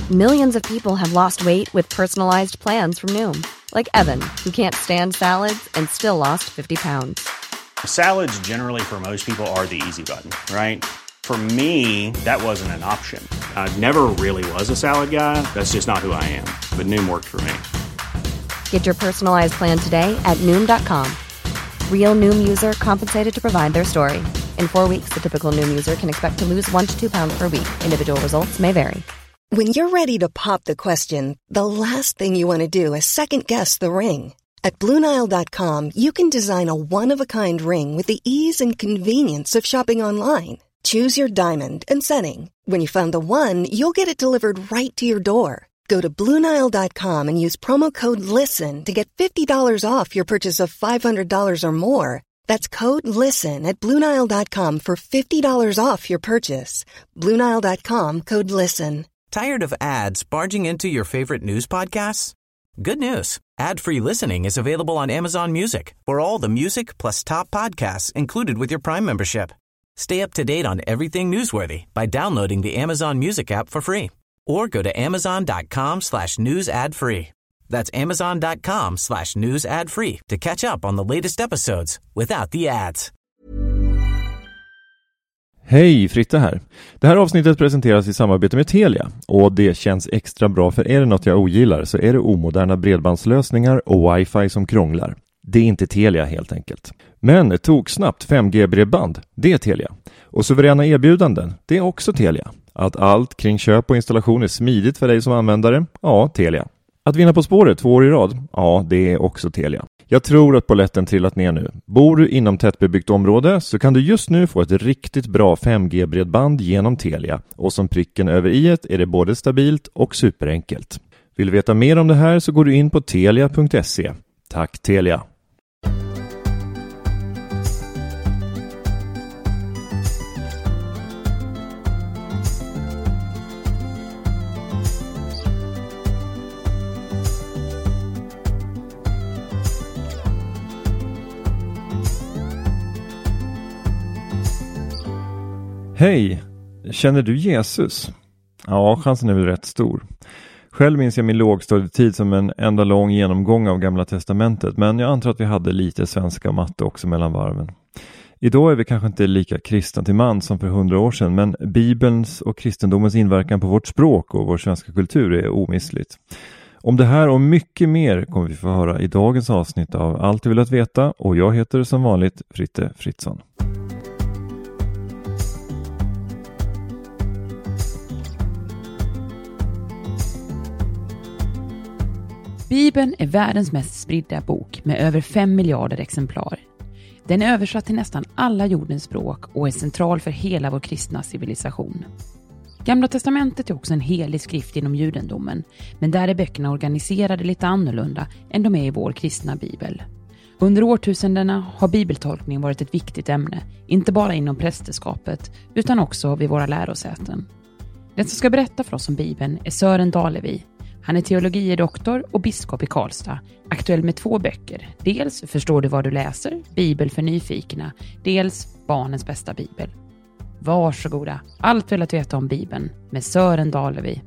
Millions of people have lost weight with personalized plans from Noom. Like Evan, who can't stand salads and still lost 50 pounds. Salads generally for most people are the easy button, right? For me, that wasn't an option. I never really was a salad guy. That's just not who I am. But Noom worked for me. Get your personalized plan today at Noom.com. Real Noom user compensated to provide their story. In 4 weeks, the typical Noom user can expect to lose 1 to 2 pounds per week. Individual results may vary. When you're ready to pop the question, the last thing you want to do is second-guess the ring. At BlueNile.com, you can design a one-of-a-kind ring with the ease and convenience of shopping online. Choose your diamond and setting. When you find the one, you'll get it delivered right to your door. Go to BlueNile.com and use promo code LISTEN to get $50 off your purchase of $500 or more. That's code LISTEN at BlueNile.com for $50 off your purchase. BlueNile.com, code LISTEN. Tired of ads barging into your favorite news podcasts? Good news. Ad-free listening is available on Amazon Music for all the music plus top podcasts included with your Prime membership. Stay up to date on everything newsworthy by downloading the Amazon Music app for free or go to amazon.com/news ad free. That's amazon.com/news ad free to catch up on the latest episodes without the ads. Hej, Fritte här. Det här avsnittet presenteras i samarbete med Telia och det känns extra bra, för är det något jag ogillar så är det omoderna bredbandslösningar och wifi som krånglar. Det är inte Telia helt enkelt. Men toksnabbt 5G-bredband, det är Telia. Och suveräna erbjudanden, det är också Telia. Att allt kring köp och installation är smidigt för dig som användare, ja, Telia. Att vinna På spåret 2 år i rad, ja, det är också Telia. Jag tror att polletten trillat ner nu. Bor du inom tättbebyggt område så kan du just nu få ett riktigt bra 5G-bredband genom Telia. Och som pricken över i-et är det både stabilt och superenkelt. Vill du veta mer om det här så går du in på telia.se. Tack Telia! Hej! Känner du Jesus? Ja, chansen är väl rätt stor. Själv minns jag min lågstadietid som en enda lång genomgång av Gamla testamentet, men jag antar att vi hade lite svenska och matte också mellan varven. Idag är vi kanske inte lika kristna till man som för 100 år sedan, men Bibelns och kristendomens inverkan på vårt språk och vår svenska kultur är omissligt. Om det här och mycket mer kommer vi få höra i dagens avsnitt av Allt du vill att veta, och jag heter som vanligt Fritte Fritzson. Bibeln är världens mest spridda bok med över 5 miljarder exemplar. Den är översatt till nästan alla jordens språk och är central för hela vår kristna civilisation. Gamla testamentet är också en helig skrift inom judendomen, men där är böckerna organiserade lite annorlunda än de är i vår kristna bibel. Under årtusendena har bibeltolkning varit ett viktigt ämne, inte bara inom prästerskapet utan också vid våra lärosäten. Den som ska berätta för oss om Bibeln är Sören Dalevi. Han är teologidoktor och biskop i Karlstad, aktuell med 2 böcker. Dels Förstår du vad du läser? Bibel för nyfikna. Dels Barnens bästa bibel. Varsågoda, allt vill att veta om Bibeln med Sören Dalevi.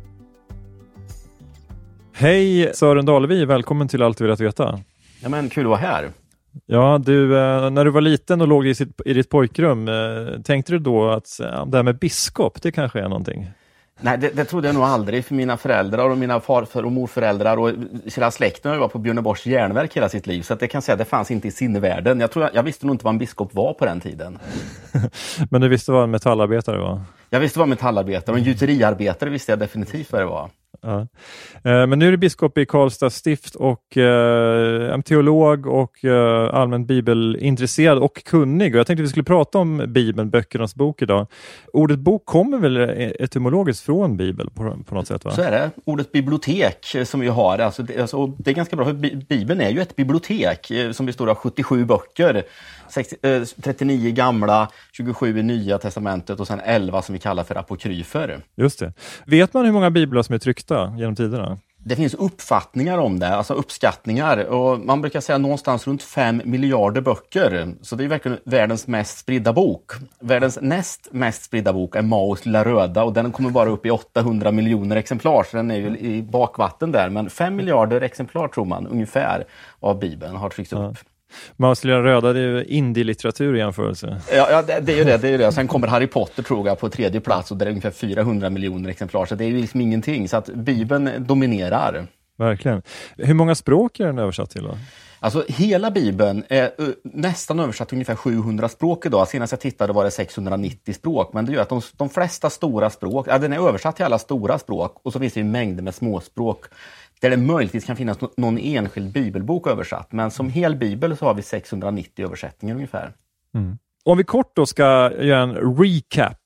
Hej Sören Dalevi, välkommen till Allt du vill att veta. Ja, men kul att vara här. Ja, du, när du var liten och låg i ditt pojkrum, tänkte du då att det här med biskop, det kanske är någonting? Nej, det trodde jag nog aldrig, för mina föräldrar och mina farfar och morföräldrar och hela släkten har varit på Björneborgs järnverk hela sitt liv. Så att det kan säga att det fanns inte i sinnevärlden. Jag visste nog inte vad en biskop var på den tiden. Men du visste vad en metallarbetare var? Jag visste vad en metallarbetare och en gjuteriarbetare visste jag definitivt vad det var. Ja. Men nu är du biskop i Karlstad stift och en teolog och allmänt bibelintresserad och kunnig. Och jag tänkte att vi skulle prata om Bibeln, böckernas bok idag. Ordet bok kommer väl etymologiskt från Bibel på något sätt, va? Så är det. Ordet bibliotek som vi har, det är ganska bra, för Bibeln är ju ett bibliotek som består av 77 böcker. 39 gamla, 27 i nya testamentet och sen 11 som vi kallar för apokryfer. Just det. Vet man hur många biblar som är tryckta genom tiderna? Det finns uppfattningar om det, alltså uppskattningar. Och man brukar säga någonstans runt 5 miljarder böcker. Så det är verkligen världens mest spridda bok. Världens näst mest spridda bok är Maos Lilla Röda och den kommer bara upp i 800 miljoner exemplar. Så den är ju i bakvatten där. Men 5 miljarder exemplar tror man ungefär av Bibeln har tryckts upp. Maos Lilla Röda, det är ju indie-litteratur i jämförelse. Ja, det är ju det. Sen kommer Harry Potter tror jag på 3:e plats och det är ungefär 400 miljoner exemplar. Så det är ju liksom ingenting. Så att Bibeln dominerar. Verkligen. Hur många språk är den översatt till då? Alltså hela Bibeln är nästan översatt till ungefär 700 språk idag. Senast jag tittade var det 690 språk. Men det gör att de flesta stora språk, den är översatt till alla stora språk. Och så finns det ju mängder med småspråk där det möjligtvis kan finnas någon enskild bibelbok översatt. Men som hel bibel så har vi 690 översättningar ungefär. Mm. Om vi kort då ska göra en recap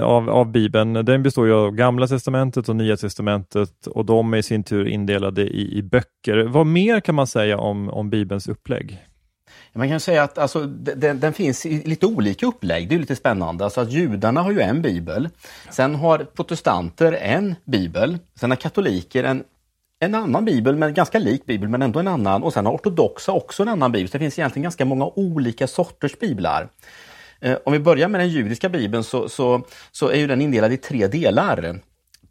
av Bibeln. Den består ju av Gamla testamentet och Nya testamentet och de är i sin tur indelade i böcker. Vad mer kan man säga om Bibelns upplägg? Man kan säga att alltså, den finns i lite olika upplägg. Det är lite spännande. Alltså att judarna har ju en bibel. Sen har protestanter en bibel. Sen har katoliker en annan bibel, men ganska lik bibel, men ändå en annan. Och sen har ortodoxa också en annan bibel. Så det finns egentligen ganska många olika sorters biblar. Om vi börjar med den judiska bibeln så är ju den indelad i 3 delar.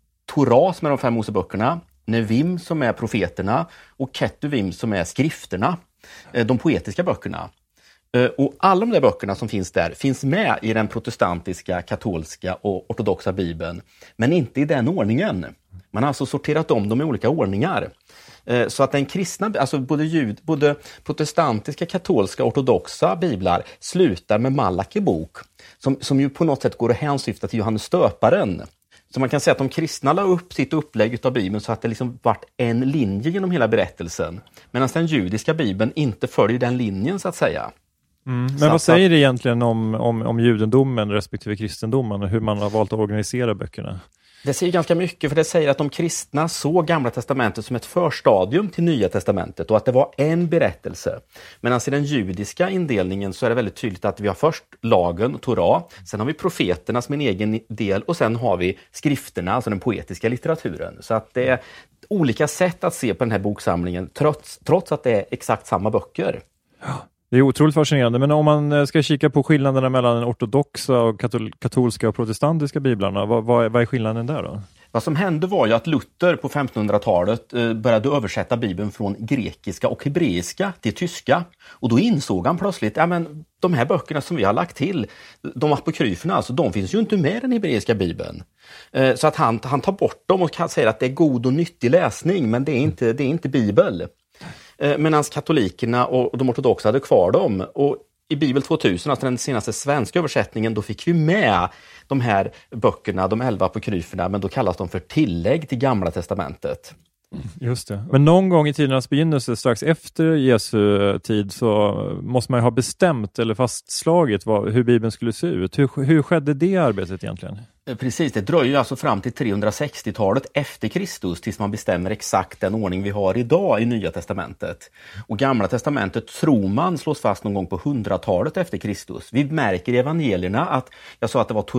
Torah som är de 5 Moseböckerna, Nevim som är profeterna och Ketuvim som är skrifterna, de poetiska böckerna. Och alla de där böckerna som finns där finns med i den protestantiska, katolska och ortodoxa bibeln, men inte i den ordningen. Man har alltså sorterat om dem i olika ordningar. Så att den kristna, alltså både protestantiska, katolska och ortodoxa biblar slutar med Malaki bok som ju på något sätt går att hänsyfta till Johannes Stöparen. Så man kan säga att de kristna la upp sitt upplägg av Bibeln så att det liksom vart en linje genom hela berättelsen. Medan den judiska Bibeln inte följer den linjen så att säga. Men vad säger det egentligen om judendomen respektive kristendomen och hur man har valt att organisera böckerna? Det säger ganska mycket, för det säger att de kristna såg Gamla testamentet som ett förstadium till Nya testamentet och att det var en berättelse. Medan i den judiska indelningen så är det väldigt tydligt att vi har först lagen, Torah, sen har vi profeterna som en egen del och sen har vi skrifterna, alltså den poetiska litteraturen. Så att det är olika sätt att se på den här boksamlingen trots att det är exakt samma böcker. Ja. Det är otroligt fascinerande, men om man ska kika på skillnaderna mellan den ortodoxa och katolska och protestantiska biblarna, vad är skillnaden där då? Vad som hände var ju att Luther på 1500-talet började översätta Bibeln från grekiska och hebreiska till tyska. Och då insåg han plötsligt, de här böckerna som vi har lagt till, de apokryferna, alltså, de finns ju inte med i den hebreiska Bibeln. Så att han tar bort dem och säger att det är god och nyttig läsning, men det är inte Bibel. Medan katolikerna och de ortodoxa hade kvar dem. Och i Bibel 2000, alltså den senaste svenska översättningen, då fick vi med de här böckerna, de 11 apokryferna, men då kallas de för tillägg till Gamla testamentet. Just det. Men någon gång i tidernas begynnelse, strax efter Jesu tid, så måste man ju ha bestämt eller fastslagit hur Bibeln skulle se ut. Hur skedde det arbetet egentligen? Precis, det dröjer alltså fram till 360-talet efter Kristus tills man bestämmer exakt den ordning vi har idag i Nya testamentet. Och Gamla testamentet tror man slås fast någon gång på 100-talet efter Kristus. Vi märker i evangelierna att jag sa att det var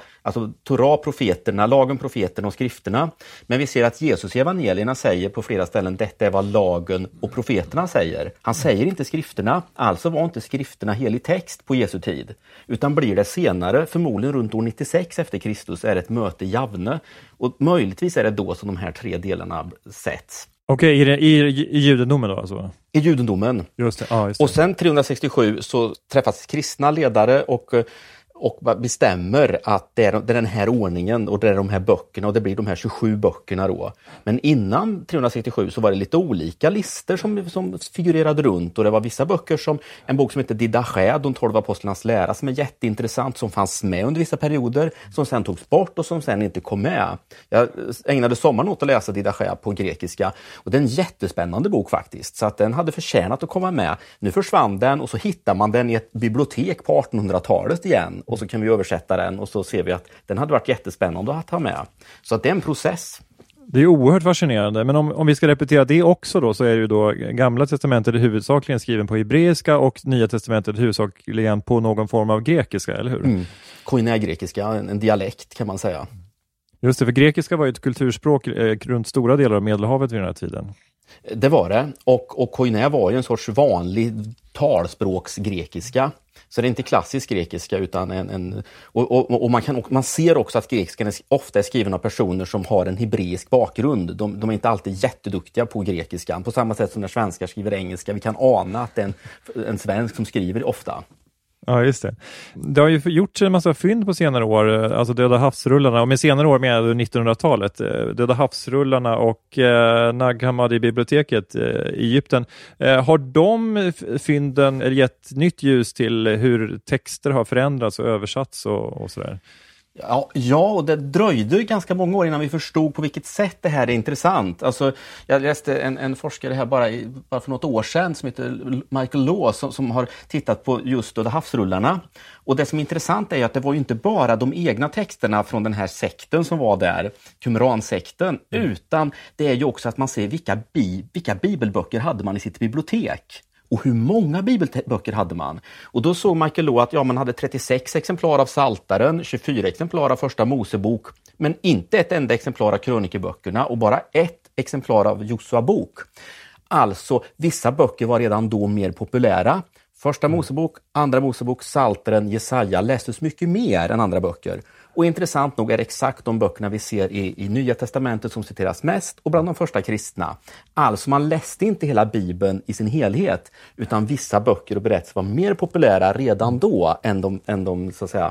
Torah, profeterna, lagen, profeterna och skrifterna. Men vi ser att Jesus i evangelierna säger på flera ställen detta är vad lagen och profeterna säger. Han säger inte skrifterna, alltså var inte skrifterna helig text på Jesu tid. Utan blir det senare, förmodligen runt år 96 efter Kristus, är ett möte i Javne och möjligtvis är det då som de här 3 delarna sätts. Okej, i judendomen då alltså? I judendomen. Just det. Just det. Och sen 367 så träffas kristna ledare och bestämmer att det är den här ordningen och det är de här böckerna och det blir de här 27 böckerna då. Men innan 367 så var det lite olika listor som figurerade runt och det var vissa böcker som en bok som heter Didache, de 12 apostlarnas lära, som är jätteintressant, som fanns med under vissa perioder, som sen togs bort och som sen inte kom med. Jag ägnade sommaren åt att läsa Didache på grekiska och det är en jättespännande bok faktiskt, så att den hade förtjänat att komma med. Nu försvann den och så hittar man den i ett bibliotek på 1800-talet igen. Och så kan vi översätta den och så ser vi att den hade varit jättespännande att ha med. Så att det är en process. Det är oerhört fascinerande, men om vi ska repetera det också då, så är det ju då Gamla testamentet huvudsakligen skriven på hebreiska och Nya testamentet huvudsakligen på någon form av grekiska, eller hur? Koine-grekiska, en dialekt kan man säga. Just det, för grekiska var ju ett kulturspråk runt stora delar av Medelhavet vid den här tiden. Det var det. Och koiné var ju en sorts vanlig talspråksgrekiska. Så det är inte klassisk grekiska utan och man ser också att grekiskan ofta är skriven av personer som har en hebreisk bakgrund. De är inte alltid jätteduktiga på grekiskan. På samma sätt som när svenskar skriver engelska. Vi kan ana att det är en svensk som skriver ofta. Ja, just det. Det har ju gjorts en massa fynd på senare år, alltså Döda havsrullarna, och med senare år med 1900-talet, Döda havsrullarna och Nag Hammadi-biblioteket i Egypten. Har de fynden gett nytt ljus till hur texter har förändrats och översatts och sådär? Ja, och det dröjde ganska många år innan vi förstod på vilket sätt det här är intressant. Alltså, jag läste en forskare här bara för något år sedan som heter Michael Law som har tittat på just Döda havsrullarna. Och det som är intressant är att det var ju inte bara de egna texterna från den här sekten som var där, Qumran-sekten, utan det är ju också att man ser vilka bibelböcker hade man i sitt bibliotek. Och hur många bibelböcker hade man? Och då såg Michael Law att man hade 36 exemplar av Psaltaren, 24 exemplar av Första Mosebok, men inte ett enda exemplar av krönikeböckerna och bara ett exemplar av Josua bok. Alltså, vissa böcker var redan då mer populära. Första Mosebok, Andra Mosebok, Psaltaren, Jesaja lästes mycket mer än andra böcker. Och intressant nog är det exakt de böckerna vi ser i Nya testamentet som citeras mest och bland de första kristna. Alltså man läste inte hela Bibeln i sin helhet, utan vissa böcker och berättelser var mer populära redan då än de så att säga,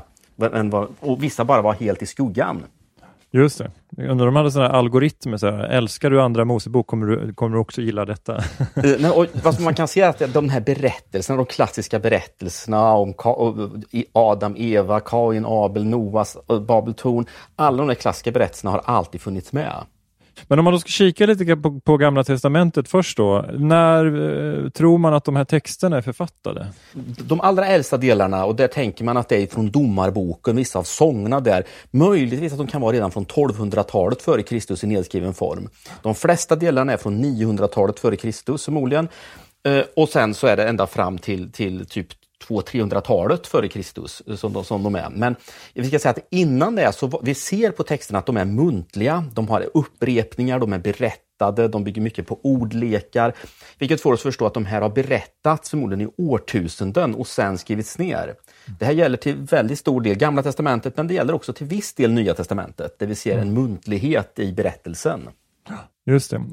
och vissa bara var helt i skuggan. Just det. Undrar de hade sådana algoritmer så här, älskar du Andra Mosebok kommer du också gilla detta. Och vad man kan se är att de här berättelserna, de klassiska berättelserna om Adam, Eva, Kain, Abel, Noas, Babel, Torn, alla de här klassiska berättelserna har alltid funnits med. Men om man då ska kika lite på Gamla testamentet först då, när tror man att de här texterna är författade? De allra äldsta delarna, och där tänker man att det är från domarboken, vissa av sångerna där, möjligtvis att de kan vara redan från 1200-talet före Kristus i nedskriven form. De flesta delarna är från 900-talet före Kristus förmodligen, och sen så är det ända fram till typ 200-300-talet före Kristus som de är. Men vi ska säga att innan det så vi ser på texterna att de är muntliga, de har upprepningar, de är berättade, de bygger mycket på ordlekar, vilket får oss att förstå att de här har berättats förmodligen i årtusenden och sen skrivits ner. Det här gäller till väldigt stor del Gamla testamentet, men det gäller också till viss del Nya testamentet, där vi ser en muntlighet i berättelsen. Just det.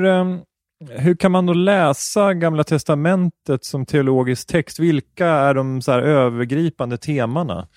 Hur kan man då läsa Gamla testamentet som teologisk text? Vilka är de så här övergripande temana?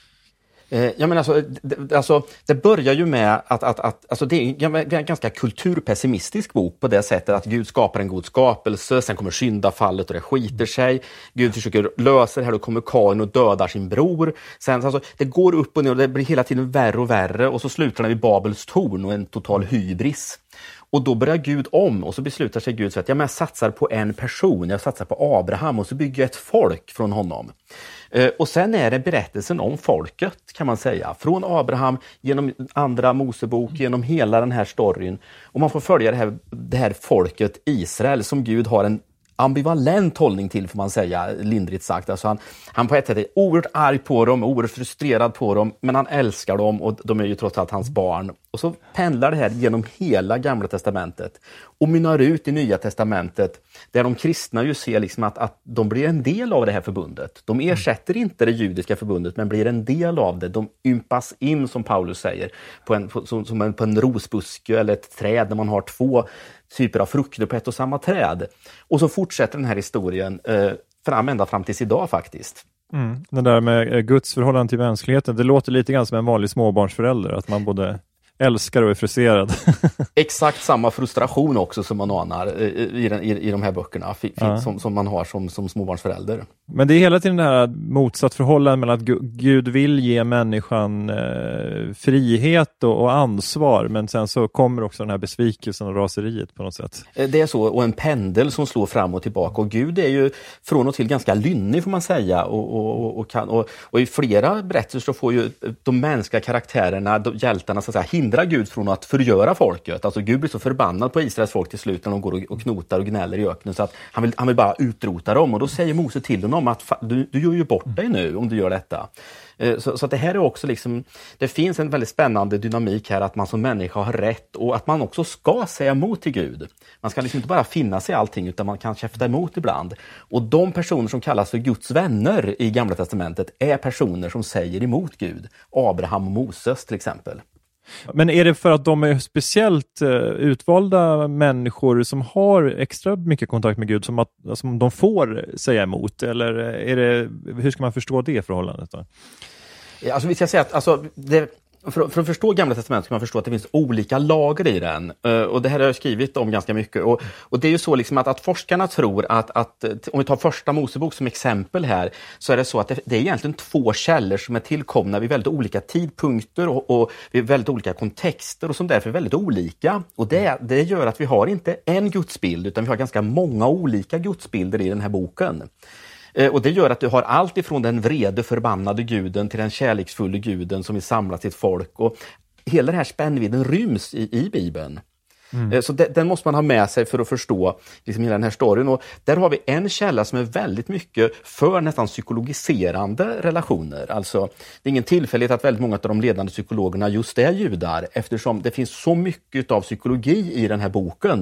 Det börjar ju med att det är en ganska kulturpessimistisk bok på det sättet att Gud skapar en god skapelse, sen kommer syndafallet och det skiter sig. Gud försöker lösa det här, då kommer Kain och dödar sin bror. Sen, alltså, det går upp och ner och det blir hela tiden värre och värre och så slutar det vid Babels torn och en total hybris. Och då börjar Gud om och så beslutar sig Gud så att jag satsar på en person, jag satsar på Abraham och så bygger jag ett folk från honom. Och sen är det berättelsen om folket kan man säga. Från Abraham genom Andra Mosebok, genom hela den här storyn. Och man får följa det här folket Israel som Gud har en ambivalent hållning till får man säga, lindrigt sagt. Alltså han på ett sätt är oerhört arg på dem, oerhört frustrerad på dem, men han älskar dem och de är ju trots allt hans barn. Och så pendlar det här genom hela Gamla testamentet och mynnar ut i Nya testamentet där de kristna ju ser liksom att de blir en del av det här förbundet. De ersätter inte det judiska förbundet men blir en del av det. De ympas in som Paulus säger på en rosbuske eller ett träd där man har två typer av frukter på ett och samma träd. Och så fortsätter den här historien ända fram tills idag faktiskt. Det där med Guds förhållande till mänskligheten, det låter lite grann som en vanlig småbarnsförälder, att man både älskar och är frustrerad. Exakt samma frustration också som man anar i de här böckerna som man har som småbarnsförälder. Men det är hela tiden det här motsatt förhållande mellan att Gud vill ge människan frihet och ansvar, men sen så kommer också den här besvikelsen och raseriet på något sätt. Det är så, och en pendel som slår fram och tillbaka, och Gud är ju från och till ganska lynnig får man säga, och i flera berättelser så får ju de mänskliga karaktärerna, hjältarna så att säga, hindra Gud från att förgöra folket. Alltså Gud blir så förbannad på Israels folk till slut när de går och knotar och gnäller i öknen så att han vill bara utrota dem. Och då säger Mose till honom att du gör ju bort dig nu om du gör detta. Så att det här är också liksom, det finns en väldigt spännande dynamik här att man som människa har rätt och att man också ska säga emot till Gud. Man ska liksom inte bara finna sig i allting utan man kan käfta emot ibland. Och de personer som kallas för Guds vänner i Gamla testamentet är personer som säger emot Gud. Abraham och Moses till exempel. Men är det för att de är speciellt utvalda människor som har extra mycket kontakt med Gud som de får säga emot? Eller hur ska man förstå det förhållandet då? Alltså vi ska säga att för att förstå Gamla testamentet ska man förstå att det finns olika lager i den. Och det här har jag skrivit om ganska mycket. Och det är ju så liksom att forskarna tror att om vi tar första Mosebok som exempel här, så är det så att det är egentligen 2 källor som är tillkomna vid väldigt olika tidpunkter och vid väldigt olika kontexter och som därför är väldigt olika. Och det gör att vi har inte en gudsbild utan vi har ganska många olika gudsbilder i den här boken. Och det gör att du har allt ifrån den vrede förbannade guden till den kärleksfulla guden som vill samla sitt folk. Och hela den här spännvidden ryms i Bibeln. Så den måste man ha med sig för att förstå liksom hela den här storyn. Och där har vi en källa som är väldigt mycket för nästan psykologiserande relationer. Alltså, det är ingen tillfällighet att väldigt många av de ledande psykologerna just är judar eftersom det finns så mycket av psykologi i den här boken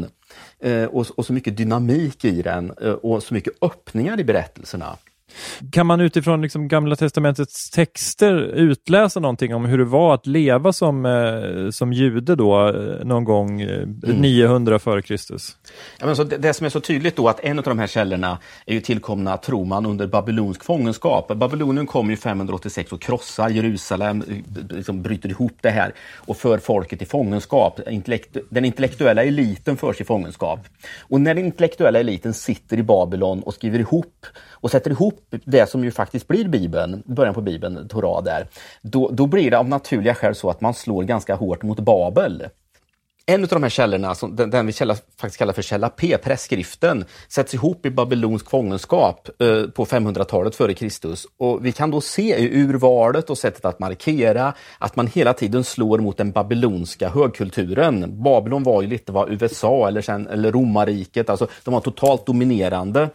och så mycket dynamik i den och så mycket öppningar i berättelserna. Kan man utifrån liksom Gamla testamentets texter utläsa någonting om hur det var att leva som jude då någon gång 900 före Kristus? Ja, men så det som är så tydligt då att en av de här källorna är ju tillkomna, tror man, under babylonsk fångenskap. Babylonien kom ju 586 och krossar Jerusalem, liksom bryter ihop det här och för folket i fångenskap. Den intellektuella eliten förs i fångenskap. Och när den intellektuella eliten sitter i Babylon och skriver ihop och sätter ihop det som ju faktiskt blir Bibeln, början på Bibeln, Torah där, då blir det av naturliga skäl så att man slår ganska hårt mot Babel. En av de här källorna, den vi faktiskt kallar för källa P, preskriften, sätts ihop i babylonsk fångenskap på 500-talet före Kristus. Och vi kan då se i urvalet och sättet att markera att man hela tiden slår mot den babylonska högkulturen. Babylon var ju lite vad USA eller romarriket, alltså de var totalt dominerande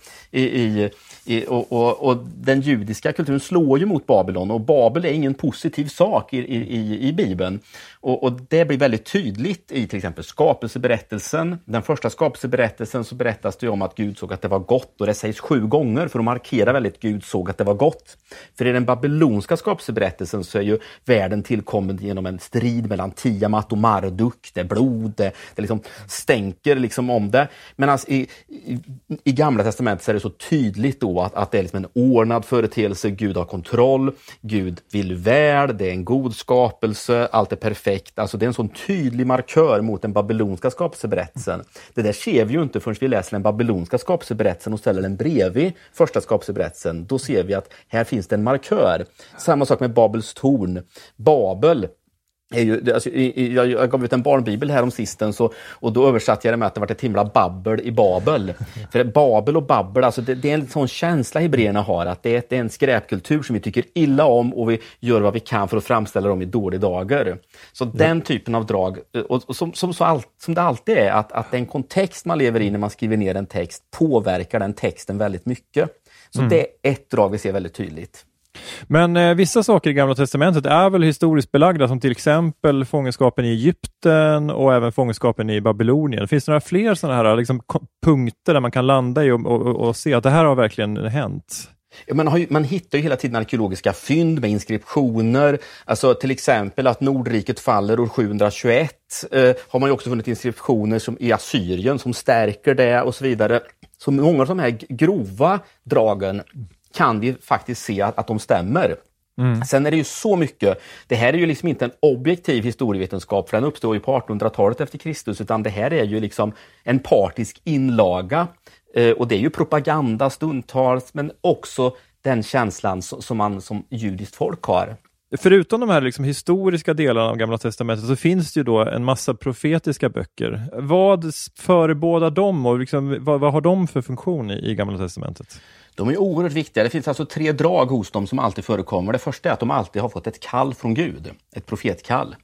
och den judiska kulturen slår ju mot Babylon och Babel är ingen positiv sak i Bibeln. Och det blir väldigt tydligt i till exempel skapelseberättelsen. Den första skapelseberättelsen så berättas det om att Gud såg att det var gott och det sägs 7 gånger för att markera väldigt Gud såg att det var gott. För i den babylonska skapelseberättelsen så är ju världen tillkommen genom en strid mellan Tiamat och Marduk. Det är blod, det liksom stänker liksom om det. Men alltså i Gamla testamentet så är det så tydligt då att det är liksom en ordnad företeelse. Gud har kontroll, Gud vill väl, det är en god skapelse, allt är perfekt. Alltså det är en sån tydlig markör mot den babylonska skapelseberättelsen. Det där ser vi ju inte förrän vi läser den babylonska skapelseberättelsen och ställer den bredvid första skapelseberättelsen. Då ser vi att här finns det en markör. Samma sak med Babels torn. Babel är ju, alltså, jag gav ut en barnbibel här om sisten och då översatte jag det med att det var ett himla babbel i Babel. För Babel och babbel, alltså det är en sån känsla hebreerna har att det är en skräpkultur som vi tycker illa om och vi gör vad vi kan för att framställa dem i dåliga dagar. Så den typen av drag, och som det alltid är, att den kontext man lever i när man skriver ner en text påverkar den texten väldigt mycket. Så det är ett drag vi ser väldigt tydligt. Men vissa saker i Gamla testamentet är väl historiskt belagda som till exempel fångenskapen i Egypten och även fångenskapen i Babylonien. Finns det några fler sådana här liksom, punkter där man kan landa i och se att det här har verkligen hänt? Man hittar ju hela tiden arkeologiska fynd med inskriptioner. Alltså till exempel att Nordriket faller år 721 har man ju också funnit inskriptioner som i Assyrien som stärker det och så vidare. Så många av de här grova dragen kan vi faktiskt se att de stämmer. Sen är det ju så mycket, det här är ju liksom inte en objektiv historievetenskap för den uppstår ju på 1800-talet efter Kristus, utan det här är ju liksom en partisk inlaga och det är ju propaganda stundtals men också den känslan som man som judiskt folk har. Förutom de här liksom historiska delarna av Gamla testamentet så finns det ju då en massa profetiska böcker. Vad förebådar de och liksom, vad har de för funktion i Gamla testamentet? De är oerhört viktiga. Det finns alltså 3 drag hos dem som alltid förekommer. Det första är att de alltid har fått ett kall från Gud, ett profetkall.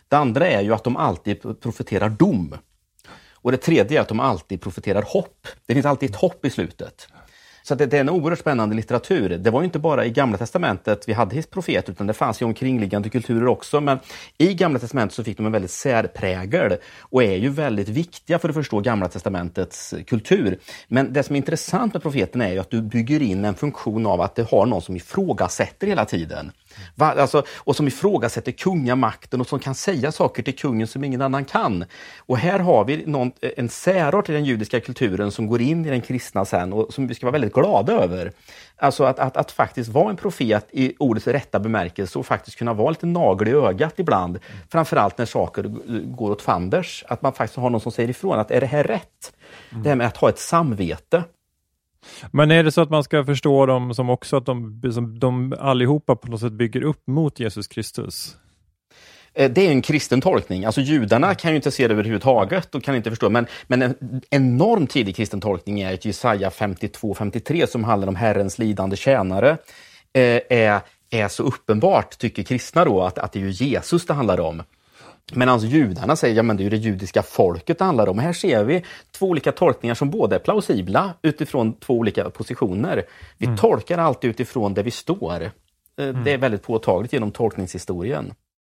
Det andra är ju att de alltid profeterar dom. Och det tredje är att de alltid profeterar hopp. Det finns alltid ett hopp i slutet. Så det är en oerhört spännande litteratur. Det var ju inte bara i Gamla testamentet vi hade profeter, utan det fanns ju omkringliggande kulturer också. Men i Gamla testamentet så fick de en väldigt särprägel och är ju väldigt viktiga för att förstå Gamla testamentets kultur. Men det som är intressant med profeterna är ju att du bygger in en funktion av att det har någon som ifrågasätter hela tiden. Och som ifrågasätter kungamakten och som kan säga saker till kungen som ingen annan kan. Och här har vi en särart i den judiska kulturen som går in i den kristna sen och som vi ska vara väldigt glada över. Alltså att faktiskt vara en profet i ordets rätta bemärkelse och faktiskt kunna vara lite nagel i ögat ibland. Framförallt när saker går åt fanders. Att man faktiskt har någon som säger ifrån att är det här rätt? Det här med att ha ett samvete. Men är det så att man ska förstå dem som också att de allihopa på något sätt bygger upp mot Jesus Kristus? Det är en kristen tolkning. Alltså judarna kan ju inte se det överhuvudtaget och kan inte förstå. Men en enormt tidig kristen tolkning är att Jesaja 52-53 som handlar om Herrens lidande tjänare är så uppenbart, tycker kristna då, att det är ju Jesus det handlar om. Men alltså judarna säger, ja men det är ju det judiska folket det handlar om. Här ser vi två olika tolkningar som både är plausibla utifrån två olika positioner. Vi tolkar alltid utifrån där vi står. Det är väldigt påtagligt genom tolkningshistorien.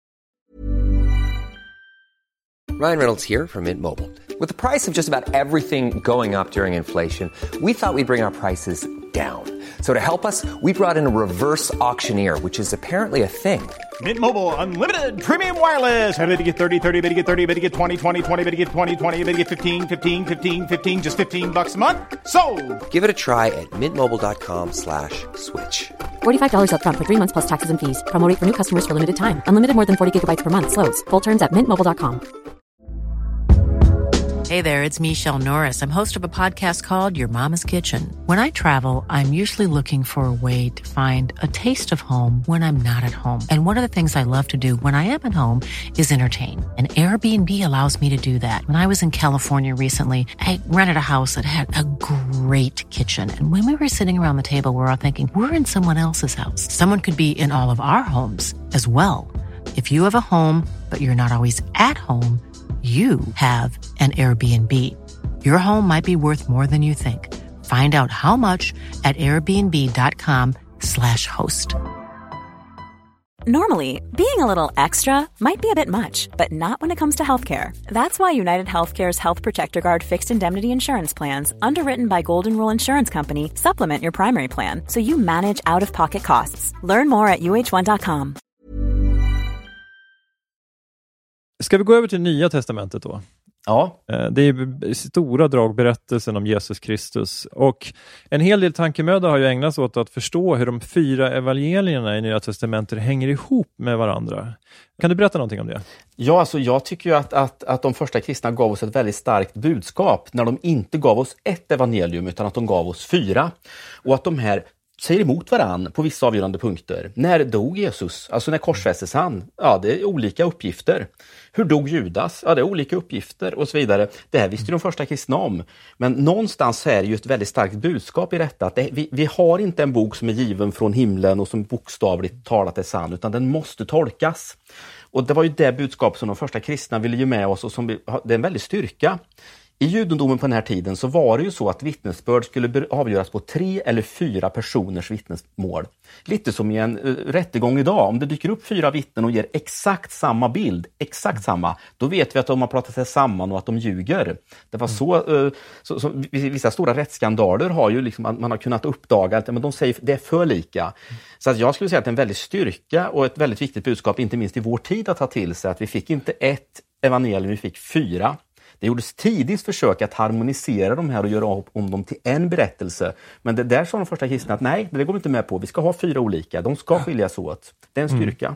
Ryan Reynolds here from Mint Mobile. With the price of just about everything going up during inflation, we thought we'd bring our prices down. So to help us, we brought in a reverse auctioneer, which is apparently a thing. Mint Mobile Unlimited Premium Wireless. How to get 30, 30, bit to get 30, bit to get 20, 20, 20, bit to get 20, 20, bit to get 15, 15, 15, 15, just $15 a month? Sold! Give it a try at mintmobile.com/switch. $45 up front for 3 months plus taxes and fees. Promo rate for new customers for limited time. Unlimited more than 40 gigabytes per month. Slows full terms at mintmobile.com. Hey there, it's Michelle Norris. I'm host of a podcast called Your Mama's Kitchen. When I travel, I'm usually looking for a way to find a taste of home when I'm not at home. And one of the things I love to do when I am at home is entertain. And Airbnb allows me to do that. When I was in California recently, I rented a house that had a great kitchen. And when we were sitting around the table, we were all thinking, we're in someone else's house. Someone could be in all of our homes as well. If you have a home, but you're not always at home, you have an Airbnb. Your home might be worth more than you think. Find out how much at airbnb.com/host. Normally, being a little extra might be a bit much, but not when it comes to healthcare. That's why United Healthcare's Health Protector Guard fixed indemnity insurance plans, underwritten by Golden Rule Insurance Company, supplement your primary plan so you manage out-of-pocket costs. Learn more at uh1.com. Ska vi gå över till Nya testamentet då? Ja. Det är stora drag berättelsen om Jesus Kristus. Och en hel del tankemöda har ju ägnats åt att förstå hur de 4 evangelierna i Nya testamentet hänger ihop med varandra. Kan du berätta någonting om det? Ja, alltså jag tycker ju att de första kristna gav oss ett väldigt starkt budskap när de inte gav oss ett evangelium utan att de gav oss 4. Och att de här säger emot varann på vissa avgörande punkter. När dog Jesus? Alltså när korsfästes han? Ja, det är olika uppgifter. Hur dog Judas? Ja, det är olika uppgifter och så vidare. Det här visste ju de första kristna om. Men någonstans är det ju ett väldigt starkt budskap i detta. Att vi har inte en bok som är given från himlen och som bokstavligt talat är sann, utan den måste tolkas. Och det var ju det budskap som de första kristna ville ge med oss och det är en väldig styrka. I judendomen på den här tiden så var det ju så att vittnesbörd skulle avgöras på 3 eller 4 personers vittnesmål. Lite som i en rättegång idag. Om det dyker upp 4 vittnen och ger exakt samma bild, exakt samma, då vet vi att de har pratat sig samman och att de ljuger. Det var så vissa stora rättsskandaler har ju liksom, man har kunnat uppdaga att de säger det är för lika. Så att jag skulle säga att det är en väldigt styrka och ett väldigt viktigt budskap, inte minst i vår tid, att ta till sig att vi fick inte ett evangelium, vi fick 4. Det gjordes tidigt försök att harmonisera de här och göra om dem till en berättelse. Men det där sa de första kristna att nej, det går vi inte med på. Vi ska ha 4 olika. De ska skiljas åt. Det är en styrka.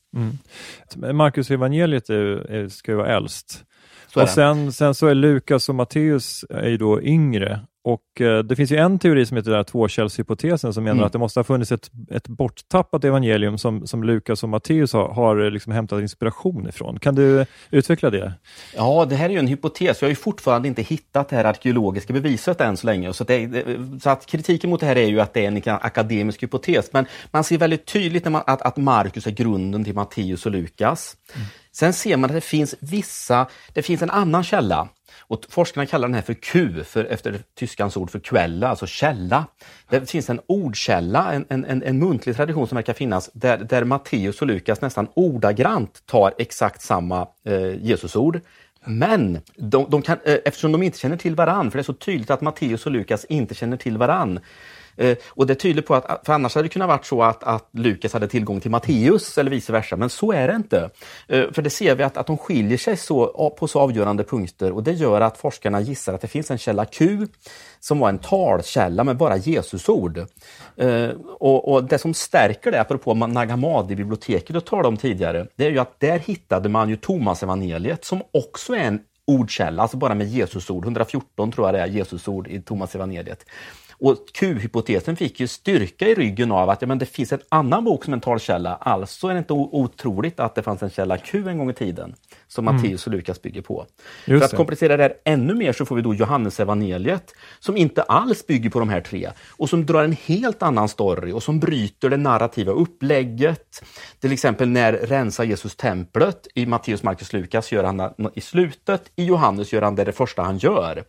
Markus evangeliet ska ju vara äldst. Och sen så är Lukas och Matteus är ju då yngre. Och det finns ju en teori som heter där tvåkällshypotesen som menar att det måste ha funnits ett borttappat evangelium som Lukas och Matteus har liksom hämtat inspiration ifrån. Kan du utveckla det? Ja, det här är ju en hypotes. Jag har ju fortfarande inte hittat det här arkeologiska beviset än så länge. Så att kritiken mot det här är ju att det är en akademisk hypotes. Men man ser väldigt tydligt att Markus är grunden till Matteus och Lukas. Sen ser man att det finns en annan källa. Och forskarna kallar den här för Q, efter tyskans ord för kvälla, alltså källa. Det finns en ordkälla, en muntlig tradition som verkar finnas, där Matteus och Lukas nästan ordagrant tar exakt samma Jesusord. Men de kan, eftersom de inte känner till varann, för det är så tydligt att Matteus och Lukas inte känner till varann. Och det tyder på att, för annars hade det kunnat varit så att Lukas hade tillgång till Matteus eller vice versa, men så är det inte. För det ser vi att de skiljer sig på så avgörande punkter, och det gör att forskarna gissar att det finns en källa Q som var en talkälla med bara Jesusord. Och det som stärker det, apropå Nag Hammadi-biblioteket och talade om tidigare, det är ju att där hittade man ju Thomas-evangeliet som också är en ordkälla, alltså bara med Jesusord. 114 tror jag det är Jesusord i Thomas-evangeliet. Och Q-hypotesen fick ju styrka i ryggen av att det finns en annan bok som en talkälla. Alltså är det inte otroligt att det fanns en källa Q en gång i tiden som Matteus och Lukas bygger på. För att komplicera det här ännu mer så får vi då Johannes evangeliet som inte alls bygger på de här tre och som drar en helt annan story och som bryter det narrativa upplägget. Till exempel när rensar Jesus templet. I Matteus, Markus, Lukas gör han det i slutet. I Johannes gör han det första han gör.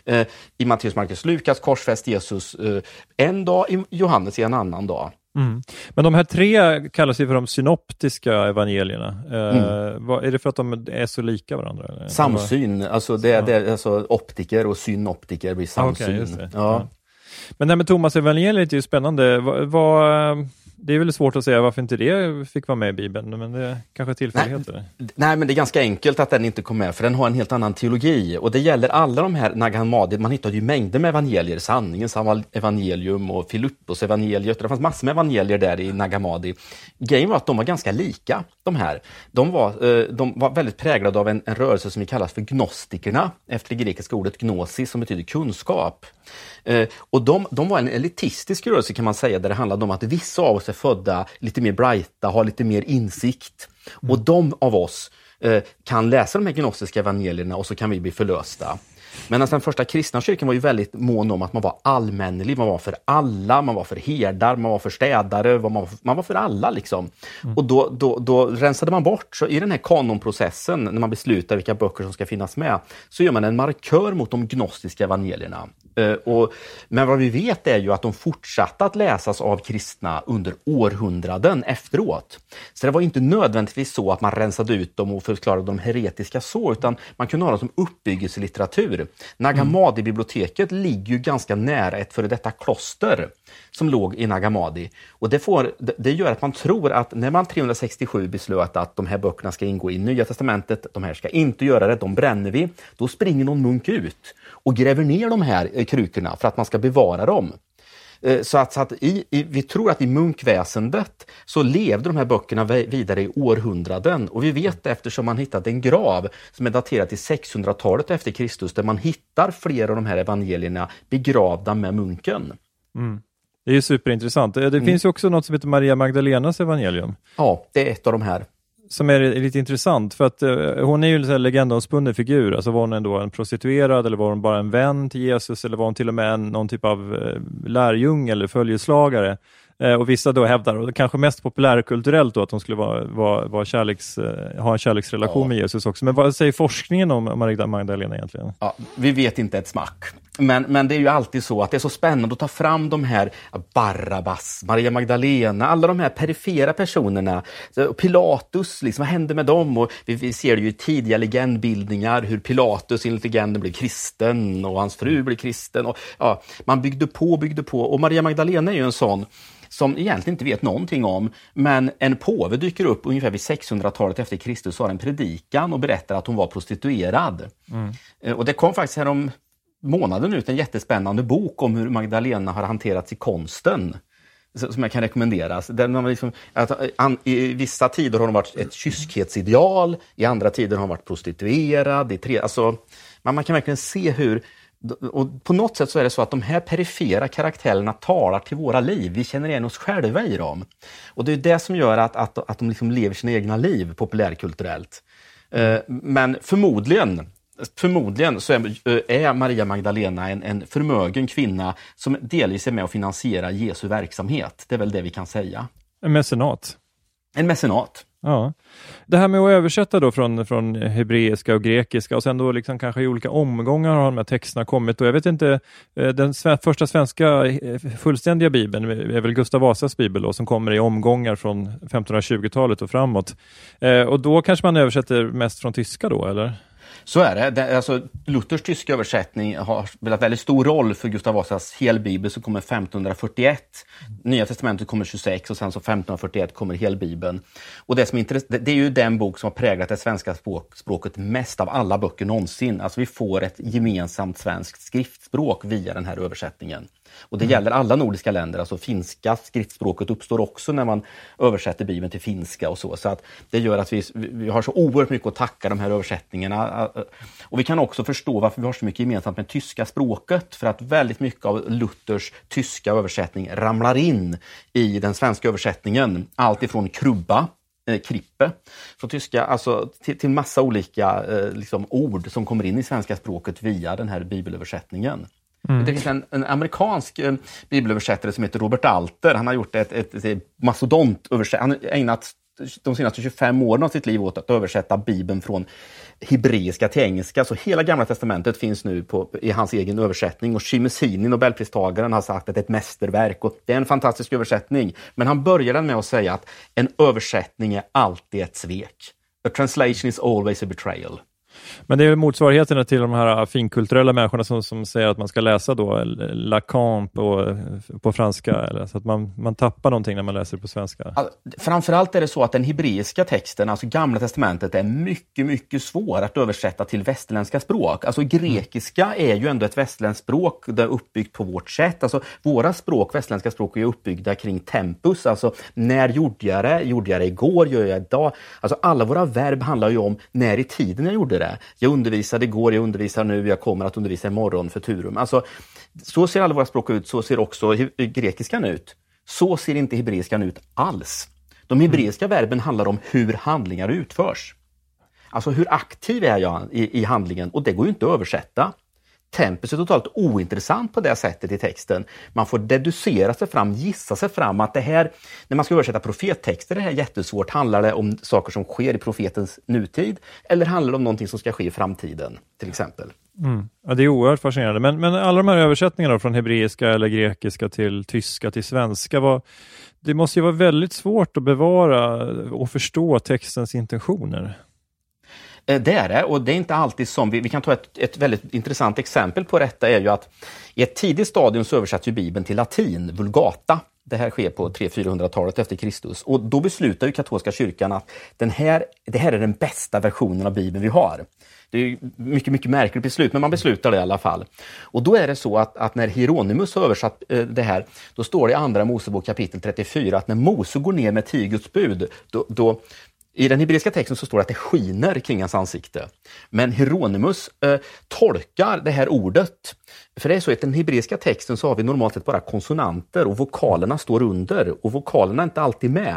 I Matteus, Markus, Lukas korsfäst Jesus en dag, i Johannes i en annan dag. Men de här tre kallas ju för de synoptiska evangelierna. Är det för att de är så lika varandra? Eller? Samsyn, alltså det är alltså optiker och synoptiker blir samsyn. Okay, just det. Ja. Men det här med Thomas evangeliet är ju spännande. Det är väl svårt att säga varför inte det fick vara med i Bibeln, men det är kanske tillfälligheter. Nej, men det är ganska enkelt att den inte kom med, för den har en helt annan teologi. Och det gäller alla de här Nag Hammadi. Man hittar ju mängder med evangelier, sanningens evangelium och Filippos evangeliet. Det fanns massor med evangelier där i Nag Hammadi. Grejen var att de var ganska lika, de här. De var väldigt präglade av en rörelse som vi kallas för gnostikerna, efter det grekiska ordet gnosis som betyder kunskap. Och de var en elitistisk rörelse kan man säga, där det handlade om att vissa av oss är födda lite mer brighta, har lite mer insikt. Och de av oss kan läsa de här gnostiska evangelierna och så kan vi bli förlösta. Men den första kristna kyrkan var ju väldigt mån om att man var allmänlig, man var för alla, man var för herdar, man var för städare, man var för alla liksom. Och då rensade man bort, så i den här kanonprocessen när man beslutar vilka böcker som ska finnas med, så gör man en markör mot de gnostiska evangelierna. Men vad vi vet är ju att de fortsatte att läsas av kristna under århundraden efteråt. Så det var inte nödvändigtvis så att man rensade ut dem och förklarade dem heretiska så, utan man kunde ha dem som uppbyggelselitteratur. Nag Hammadi-biblioteket ligger ju ganska nära ett före detta kloster som låg i Nag Hammadi. Och det gör att man tror att när man 367 beslöt att de här böckerna ska ingå i Nya testamentet, de här ska inte göra det, de bränner vi, då springer någon munk ut och gräver ner de här krukorna för att man ska bevara dem. Så att vi tror att i munkväsendet så levde de här böckerna vidare i århundraden. Och vi vet det eftersom man hittat en grav som är daterad till 600-talet efter Kristus, där man hittar flera av de här evangelierna begravda med munken. Det är ju superintressant. Det finns ju också något som heter Maria Magdalenas evangelium. Ja, det är ett av de här. Som är lite intressant, för att hon är ju en legendomspunnen figur. Alltså var hon ändå en prostituerad, eller var hon bara en vän till Jesus, eller var hon till och med någon typ av lärjung eller följeslagare. Och vissa då hävdar, och kanske mest populärkulturellt då, att hon skulle ha en kärleksrelation med Jesus också. Men vad säger forskningen om Maria Magdalena egentligen? Ja, vi vet inte ett smack. Men det är ju alltid så att det är så spännande att ta fram de här Barabbas, Maria Magdalena, alla de här perifera personerna. Pilatus, liksom, vad hände med dem? Och vi ser ju i tidiga legendbildningar hur Pilatus enligt legenden blev kristen och hans fru blev kristen. Och, ja, man byggde på. Och Maria Magdalena är ju en sån som egentligen inte vet någonting om, men en påve dyker upp ungefär vid 600-talet efter Kristus, har en predikan och berättar att hon var prostituerad. Och det kom faktiskt här om månaden ut en jättespännande bok om hur Magdalena har hanterats i konsten, som jag kan rekommendera. I vissa tider har hon varit ett kyskhetsideal, i andra tider har hon varit prostituerad. Man kan verkligen se hur. Och på något sätt så är det så att de här perifera karaktärerna talar till våra liv. Vi känner igen oss själva i dem. Och det är det som gör att de liksom lever sina egna liv populärkulturellt. Men förmodligen så är Maria Magdalena en förmögen kvinna som delvis är med och finansierar Jesu verksamhet. Det är väl det vi kan säga. En mecenat. En mecenat. Ja. Det här med att översätta då från hebreiska och grekiska och sen då liksom kanske i olika omgångar har de här texterna kommit. Och jag vet inte, den första svenska fullständiga bibeln är väl Gustav Vasas bibel då, som kommer i omgångar från 1520-talet och framåt. Och då kanske man översätter mest från tyska då, eller? Så är det. Alltså, Luthers tyska översättning har spelat väldigt stor roll för Gustav Vasas helbibel som kommer 1541. Nya testamentet kommer 26 och sen så 1541 kommer helbibeln. Och det som det är ju den bok som har präglat det svenska språket mest av alla böcker någonsin. Alltså vi får ett gemensamt svenskt skriftspråk via den här översättningen. Och det gäller alla nordiska länder, alltså finska skriftspråket uppstår också när man översätter Bibeln till finska och så. Så att det gör att vi har så oerhört mycket att tacka de här översättningarna. Och vi kan också förstå varför vi har så mycket gemensamt med tyska språket, för att väldigt mycket av Luthers tyska översättning ramlar in i den svenska översättningen. Allt ifrån krubba, krippe från tyska, alltså till massa olika liksom, ord som kommer in i svenska språket via den här bibelöversättningen. Det finns en amerikansk bibelöversättare som heter Robert Alter. Han har gjort ett mastodontöversättning. Han har ägnat de senaste 25 åren av sitt liv åt att översätta Bibeln från hebreiska till engelska. Så hela Gamla testamentet finns nu i hans egen översättning. Och Shimesini, Nobelpristagaren, har sagt att det är ett mästerverk. Och det är en fantastisk översättning. Men han börjar med att säga att en översättning är alltid ett svek. A translation is always a betrayal. Men det är motsvarigheterna till de här finkulturella människorna som säger att man ska läsa då Lacan på franska, eller så att man tappar någonting när man läser på svenska. Framförallt är det så att den hebreiska texten, alltså Gamla testamentet, är mycket, mycket svår att översätta till västerländska språk. Alltså grekiska är ju ändå ett västerländskt språk, det är uppbyggt på vårt sätt. Alltså våra språk, västerländska språk, är uppbyggda kring tempus. Alltså när gjorde jag det igår, gör jag idag. Alltså alla våra verb handlar ju om när i tiden jag gjorde det. Jag undervisade igår, jag undervisar nu, jag kommer att undervisa imorgon, futurum. Alltså, så ser alla våra språk ut, så ser också grekiskan ut. Så ser inte hebreiskan ut alls. De hebreiska verben handlar om hur handlingar utförs. Alltså hur aktiv är jag i handlingen, och det går ju inte att översätta. Tempus är totalt ointressant på det sättet i texten. Man får deducera sig fram, gissa sig fram att det här, när man ska översätta profettexter, det här är jättesvårt. Handlar det om saker som sker i profetens nutid, eller handlar det om någonting som ska ske i framtiden, till exempel? Ja, det är oerhört fascinerande. Men alla de här översättningarna från hebreiska eller grekiska till tyska till svenska, det måste ju vara väldigt svårt att bevara och förstå textens intentioner. Det är det, och det är inte alltid som vi kan ta ett väldigt intressant exempel på detta är ju att i ett tidigt stadium så översätts ju Bibeln till latin, vulgata. Det här sker på 300-400-talet efter Kristus, och då beslutar ju katolska kyrkan att det här är den bästa versionen av Bibeln vi har. Det är ju mycket, mycket märkligt beslut, men man beslutar det i alla fall. Och då är det så att när Hieronymus har översatt det här, då står det i Andra Mosebok kapitel 34 att när Mose går ner med 10 Guds bud, då i den hebreiska texten så står det att det skiner kring hans ansikte. Men Hieronymus tolkar det här ordet. För det är så att i den hebreiska texten så har vi normalt sett bara konsonanter och vokalerna står under. Och vokalerna är inte alltid med.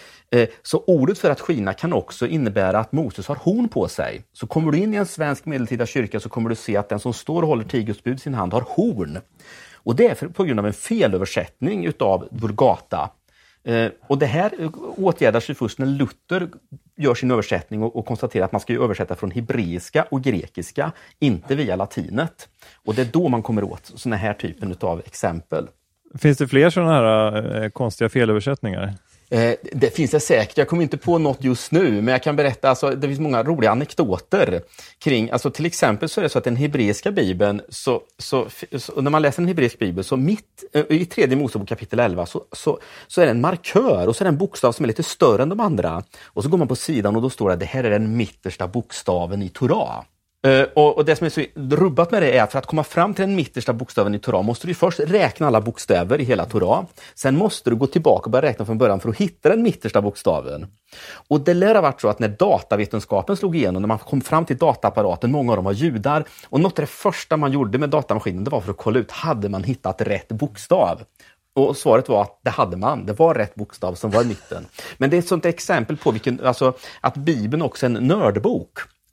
Så ordet för att skina kan också innebära att Moses har horn på sig. Så kommer du in i en svensk medeltida kyrka så kommer du se att den som står och håller 10 Guds bud i sin hand har horn. Och det är på grund av en felöversättning utav vulgata. Och det här åtgärdar sig först när Luther gör sin översättning och konstaterar att man ska ju översätta från hebreiska och grekiska, inte via latinet. Och det är då man kommer åt såna här typen av exempel. Finns det fler sådana här konstiga felöversättningar? Det finns det säkert. Jag kommer inte på något just nu, men jag kan berätta, alltså, det finns många roliga anekdoter kring, alltså till exempel så är det så att den hebreiska bibeln, så när man läser en hebreisk bibel så i 3 Mosebok kapitel 11 så är det en markör och så är det en bokstav som är lite större än de andra. Och så går man på sidan och då står det här är den mittersta bokstaven i Torah. Och det som är så rubbat med det är att för att komma fram till den mittersta bokstaven i Torah måste du först räkna alla bokstäver i hela Torah. Sen måste du gå tillbaka och börja räkna från början för att hitta den mittersta bokstaven. Och det lär ha varit så att när datavetenskapen slog igenom, när man kom fram till dataapparaten, många av dem var judar, och något av det första man gjorde med datamaskinen, det var för att kolla ut, hade man hittat rätt bokstav? Och svaret var att det hade man. Det var rätt bokstav som var i mitten. Men det är ett sånt exempel på att Bibeln också är en nördbok.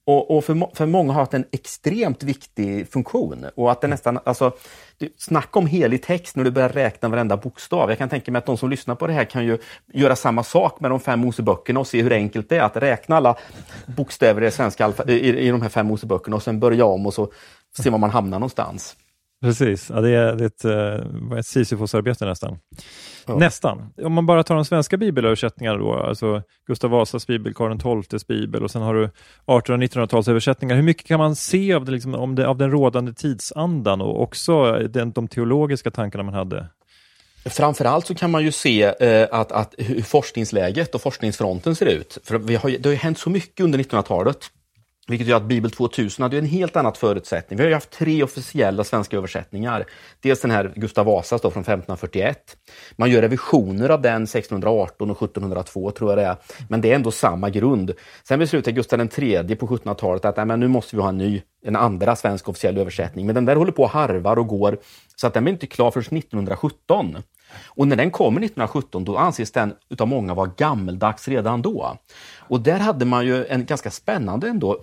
Och för många har haft en extremt viktig funktion. Och att det nästan, alltså, snacka om helig text när du börjar räkna varenda bokstav. Jag kan tänka mig att de som lyssnar på det här kan ju göra samma sak med de 5 Moseböckerna och se hur enkelt det är att räkna alla bokstäver i svenska i de här 5 Moseböckerna och sen börja om och så se var man hamnar någonstans. Precis, ja, det är ett Sisyfos-arbete nästan. Ja. Nästan. Om man bara tar de svenska bibelöversättningarna då, alltså Gustav Vasas bibel, Karl XIIs bibel och sen har du 1800- och 1900-talsöversättningar. Hur mycket kan man se av, av den rådande tidsandan och också de teologiska tankarna man hade? Framförallt så kan man ju se att hur forskningsläget och forskningsfronten ser ut. För det har ju hänt så mycket under 1900-talet. Vilket gör att Bibel 2000 hade en helt annat förutsättning. Vi har ju haft 3 officiella svenska översättningar. Dels den här Gustav Vasas då från 1541. Man gör revisioner av den 1618 och 1702 tror jag det är. Men det är ändå samma grund. Sen beslutade Gustav III på 1700-talet att men nu måste vi ha en andra svensk officiell översättning. Men den där håller på att harvar och går så att den är inte klar förrän 1917. Och när den kommer 1917 då anses den utav många vara gammeldags redan då. Och där hade man ju en ganska spännande ändå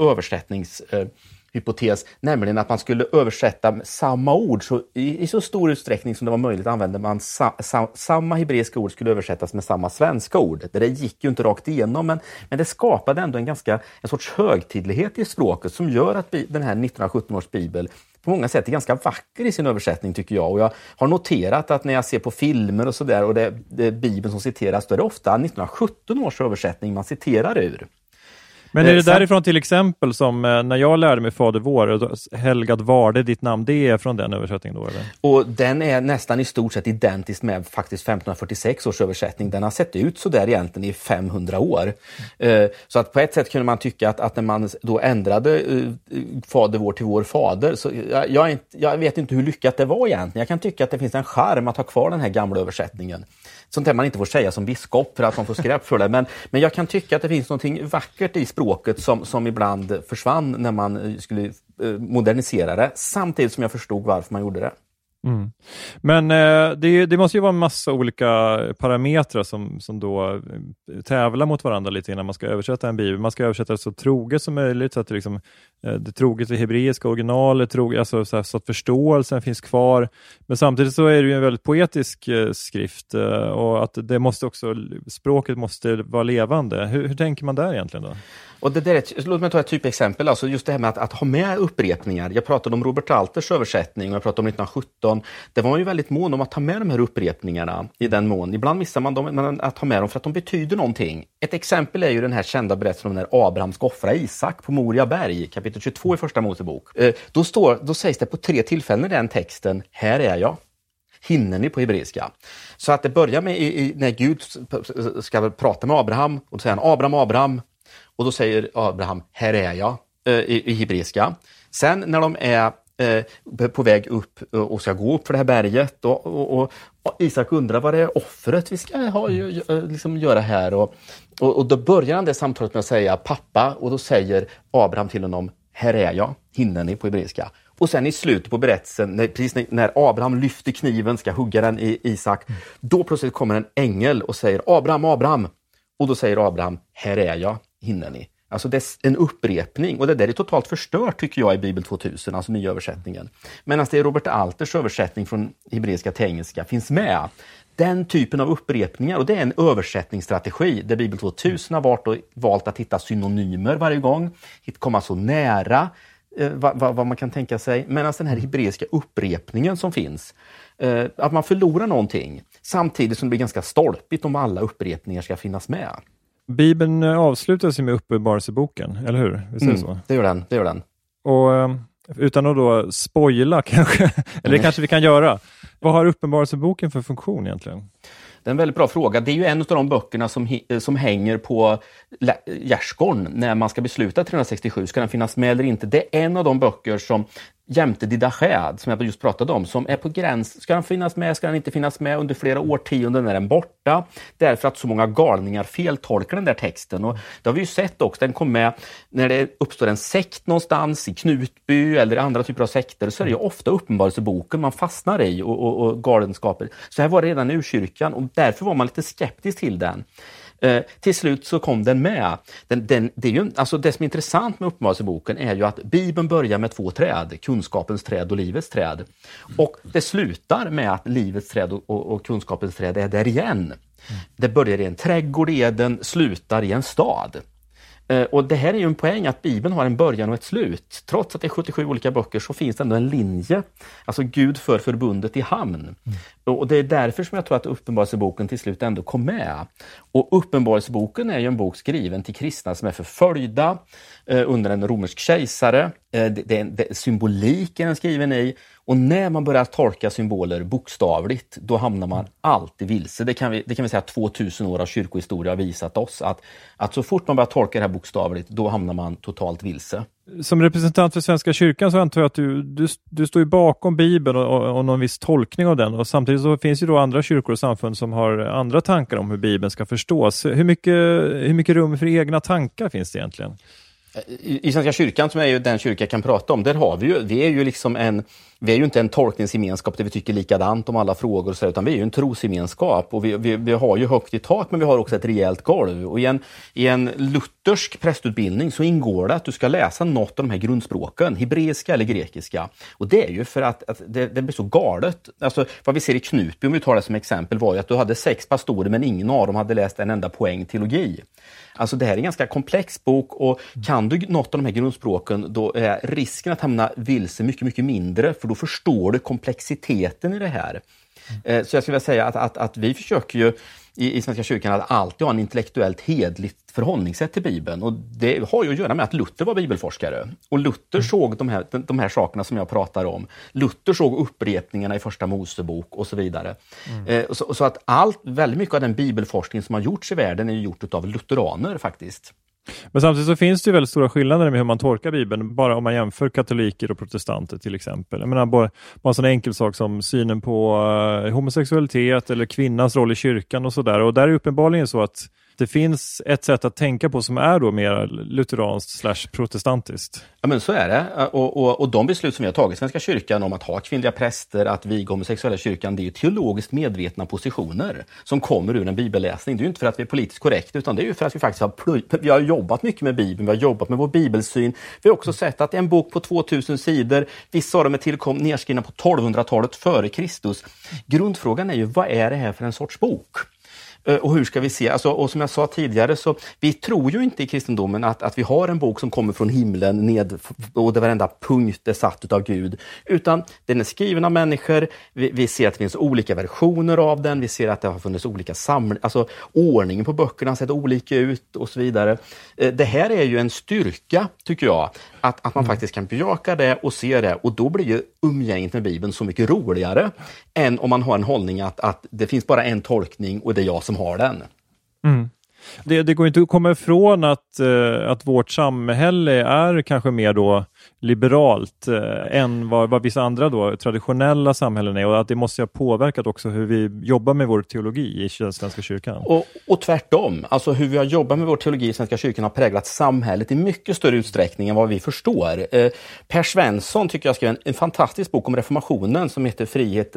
översättningshypotes, nämligen att man skulle översätta samma ord så i så stor utsträckning som det var möjligt använde man samma hebreiska ord skulle översättas med samma svenska ord. Det gick ju inte rakt igenom men det skapade ändå en sorts högtidlighet i språket som gör att den här 1917 års bibel på många sätt är ganska vacker i sin översättning tycker jag. Och jag har noterat att när jag ser på filmer och sådär och det är Bibeln som citeras, då är det ofta 1917 års översättning man citerar ur. Men är det därifrån till exempel som när jag lärde mig Fader vår, helgad varde ditt namn, det är från den översättningen då eller? Och den är nästan i stort sett identisk med faktiskt 1546 års översättning. Den har sett ut så där egentligen i 500 år. Så att på ett sätt kunde man tycka att när man då ändrade Fader vår till vår fader, så jag vet inte hur lyckat det var egentligen. Jag kan tycka att det finns en charm att ha kvar den här gamla översättningen. Sånt där man inte får säga som biskop för att man får skräp för det. Men jag kan tycka att det finns någonting vackert i språket som ibland försvann när man skulle modernisera det. Samtidigt som jag förstod varför man gjorde det. Mm. Men det måste ju vara en massa olika parametrar som då tävlar mot varandra lite innan man ska översätta en bibel. Man ska översätta det så troget som möjligt så att det troget i hebreiska originalet, alltså så att förståelsen finns kvar. Men samtidigt så är det ju en väldigt poetisk skrift och att det måste också, språket måste vara levande. Hur tänker man där egentligen då? Och låt mig ta ett typexempel, alltså just det här med att ha med upprepningar. Jag pratade om Robert Alters översättning och jag pratade om 1917. Det var ju väldigt mån om att ta med de här upprepningarna i den mån. Ibland missar man dem att ta med dem för att de betyder någonting. Ett exempel är ju den här kända berättelsen om när Abraham ska offra Isak på Moria berg, kapitel 22 i första Mosebok. Då sägs det på 3 tillfällen i den texten, här är jag. Hinneni på hebreiska. Så att det börjar med när Gud ska prata med Abraham och då säger han Abraham. Och då säger Abraham, här är jag, i hebreiska. Sen när de är på väg upp och ska gå upp för det här berget och Isak undrar vad det är offret vi ska göra här. Och då börjar han det samtalet med att säga pappa och då säger Abraham till honom, här är jag, hinneni på hebreiska. Och sen i slutet på berättelsen, precis när Abraham lyfter kniven, ska hugga den i Isak, då plötsligt kommer en ängel och säger Abraham. Och då säger Abraham, här är jag, hinneni. Alltså det är en upprepning och det där är totalt förstört tycker jag i Bibel 2000, alltså nya översättningen. Medan det är Robert Alters översättning från hebreiska till engelska finns med. Den typen av upprepningar, och det är en översättningsstrategi där Bibel 2000 har valt att hitta synonymer varje gång, komma så nära vad man kan tänka sig, medan den här hebreiska upprepningen som finns, att man förlorar någonting samtidigt som det blir ganska stolpigt om alla upprepningar ska finnas med. Bibeln avslutas med Uppenbarelseboken, eller hur? Visst är det så? Det gör den. Och utan att då spoila kanske, eller det kanske vi kan göra. Vad har Uppenbarelseboken för funktion egentligen? Det är en väldigt bra fråga. Det är ju en av de böckerna som hänger på gärdsgården när man ska besluta 367. Ska den finnas med eller inte? Det är en av de böcker som jämte Didache, som jag just pratade om, som är på gräns. Ska den finnas med? Ska den inte finnas med? Under flera årtionden är den borta. Därför att så många galningar feltolkar den där texten. Och det har vi ju sett också. Den kom med när det uppstår en sekt någonstans i Knutby eller andra typer av sekter. Så är det ju ofta Uppenbarelseboken man fastnar i och galenskaper. Så här var det redan i urkyrkan och därför var man lite skeptisk till den. Till slut så kom den med. Det är ju, alltså det som är intressant med Uppenbarelseboken är ju att Bibeln börjar med 2 träd, kunskapens träd och livets träd. Och det slutar med att livets träd och kunskapens träd är där igen. Det börjar i en trädgård i Eden, slutar i en stad. Och det här är ju en poäng att Bibeln har en början och ett slut. Trots att det är 77 olika böcker så finns det ändå en linje. Alltså Gud för förbundet i hamn. Och det är därför som jag tror att Uppenbarelseboken till slut ändå kom med. Och Uppenbarelseboken är ju en bok skriven till kristna som är förföljda under en romersk kejsare. Symboliken är skriven i. Och när man börjar tolka symboler bokstavligt, då hamnar man alltid vilse. Det kan vi säga att 2000 år av kyrkohistoria har visat oss. Att så fort man börjar tolka det här bokstavligt, då hamnar man totalt vilse. Som representant för Svenska kyrkan så antar jag att du står ju bakom Bibeln och någon viss tolkning av den. Och samtidigt så finns ju då andra kyrkor och samfund som har andra tankar om hur Bibeln ska förstås. Hur mycket rum för egna tankar finns det egentligen? I Svenska kyrkan, som är ju den kyrka jag kan prata om, där har vi är ju inte en tolkningsgemenskap där vi tycker likadant om alla frågor och så, utan vi är ju en trosgemenskap och vi har ju högt i tak, men vi har också ett rejält golv. Och i en luthersk prästutbildning så ingår det att du ska läsa något av de här grundspråken, hebreiska eller grekiska. Och det är ju för att det blir så galet. Alltså vad vi ser i Knutby, om vi tar det som exempel, var ju att du hade 6 pastorer men ingen av dem hade läst en enda poäng teologi. Alltså det här är en ganska komplex bok, och kan du något av de här grundspråken, då är risken att hamna vilse mycket, mycket mindre, för då förstår du komplexiteten i det här. Så jag skulle vilja säga att vi försöker ju i Svenska kyrkan att alltid ha en intellektuellt hedligt förhållningssätt till Bibeln. Och det har ju att göra med att Luther var bibelforskare. Och Luther såg de här sakerna som jag pratar om. Luther såg upprepningarna i Första Mosebok och så vidare. Så att väldigt mycket av den bibelforskning som har gjorts i världen är gjort av lutheraner faktiskt. Men samtidigt så finns det ju väldigt stora skillnader med hur man tolkar Bibeln, bara om man jämför katoliker och protestanter till exempel. Jag menar bara en sån enkel sak som synen på homosexualitet eller kvinnans roll i kyrkan och sådär. Och där är uppenbarligen så att det finns ett sätt att tänka på som är då mer lutheranskt / protestantiskt. Ja, men så är det. Och de beslut som vi har tagit i Svenska kyrkan om att ha kvinnliga präster, att viga homosexuella kyrkan, det är ju teologiskt medvetna positioner som kommer ur en bibelläsning. Det är ju inte för att vi är politiskt korrekta, utan det är ju för att vi faktiskt vi har jobbat mycket med Bibeln, vi har jobbat med vår bibelsyn. Vi har också sett att en bok på 2000 sidor, vissa av dem är nedskrivna på 1200-talet före Kristus. Grundfrågan är ju, vad är det här för en sorts bok? Och hur ska vi se? Alltså, och som jag sa tidigare, så vi tror ju inte i kristendomen att vi har en bok som kommer från himlen ned och det varenda punkt är satt av Gud. Utan den är skriven av människor. Vi ser att det finns olika versioner av den. Vi ser att det har funnits olika alltså ordningen på böckerna har sett olika ut och så vidare. Det här är ju en styrka, tycker jag, att man faktiskt kan bejaka det och se det. Och då blir ju umgänget med Bibeln så mycket roligare än om man har en hållning att det finns bara en tolkning och det är jag som har den. Mm. Det går inte att komma ifrån att vårt samhälle är kanske mer då liberalt än vad vissa andra då traditionella samhällen är, och att det måste ha påverkat också hur vi jobbar med vår teologi i Svenska kyrkan. Och tvärtom, alltså hur vi har jobbat med vår teologi i Svenska kyrkan har präglat samhället i mycket större utsträckning än vad vi förstår. Per Svensson tycker jag skrev en fantastisk bok om reformationen som heter Frihet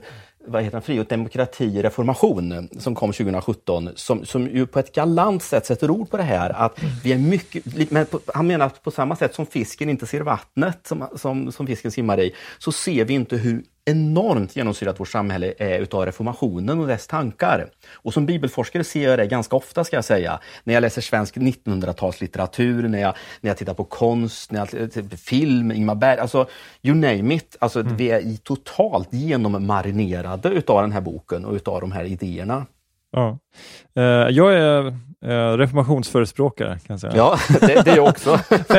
och demokrati reformation, som kom 2017, som ju på ett galant sätt sätter ord på det här, att vi är mycket, men han menar att på samma sätt som fisken inte ser vattnet som fisken simmar i, så ser vi inte hur enormt genomsyrat vårt samhälle är utav reformationen och dess tankar. Och som bibelforskare ser jag det ganska ofta, ska jag säga, när jag läser svensk 1900-talslitteratur, när jag tittar på konst, när jag tittar på film, Ingmar Berg, alltså you name it, alltså vi är totalt genommarinerade utav den här boken och utav de här idéerna. Ja. Jag är reformationsförespråkare, kan jag säga. Ja, det är jag också.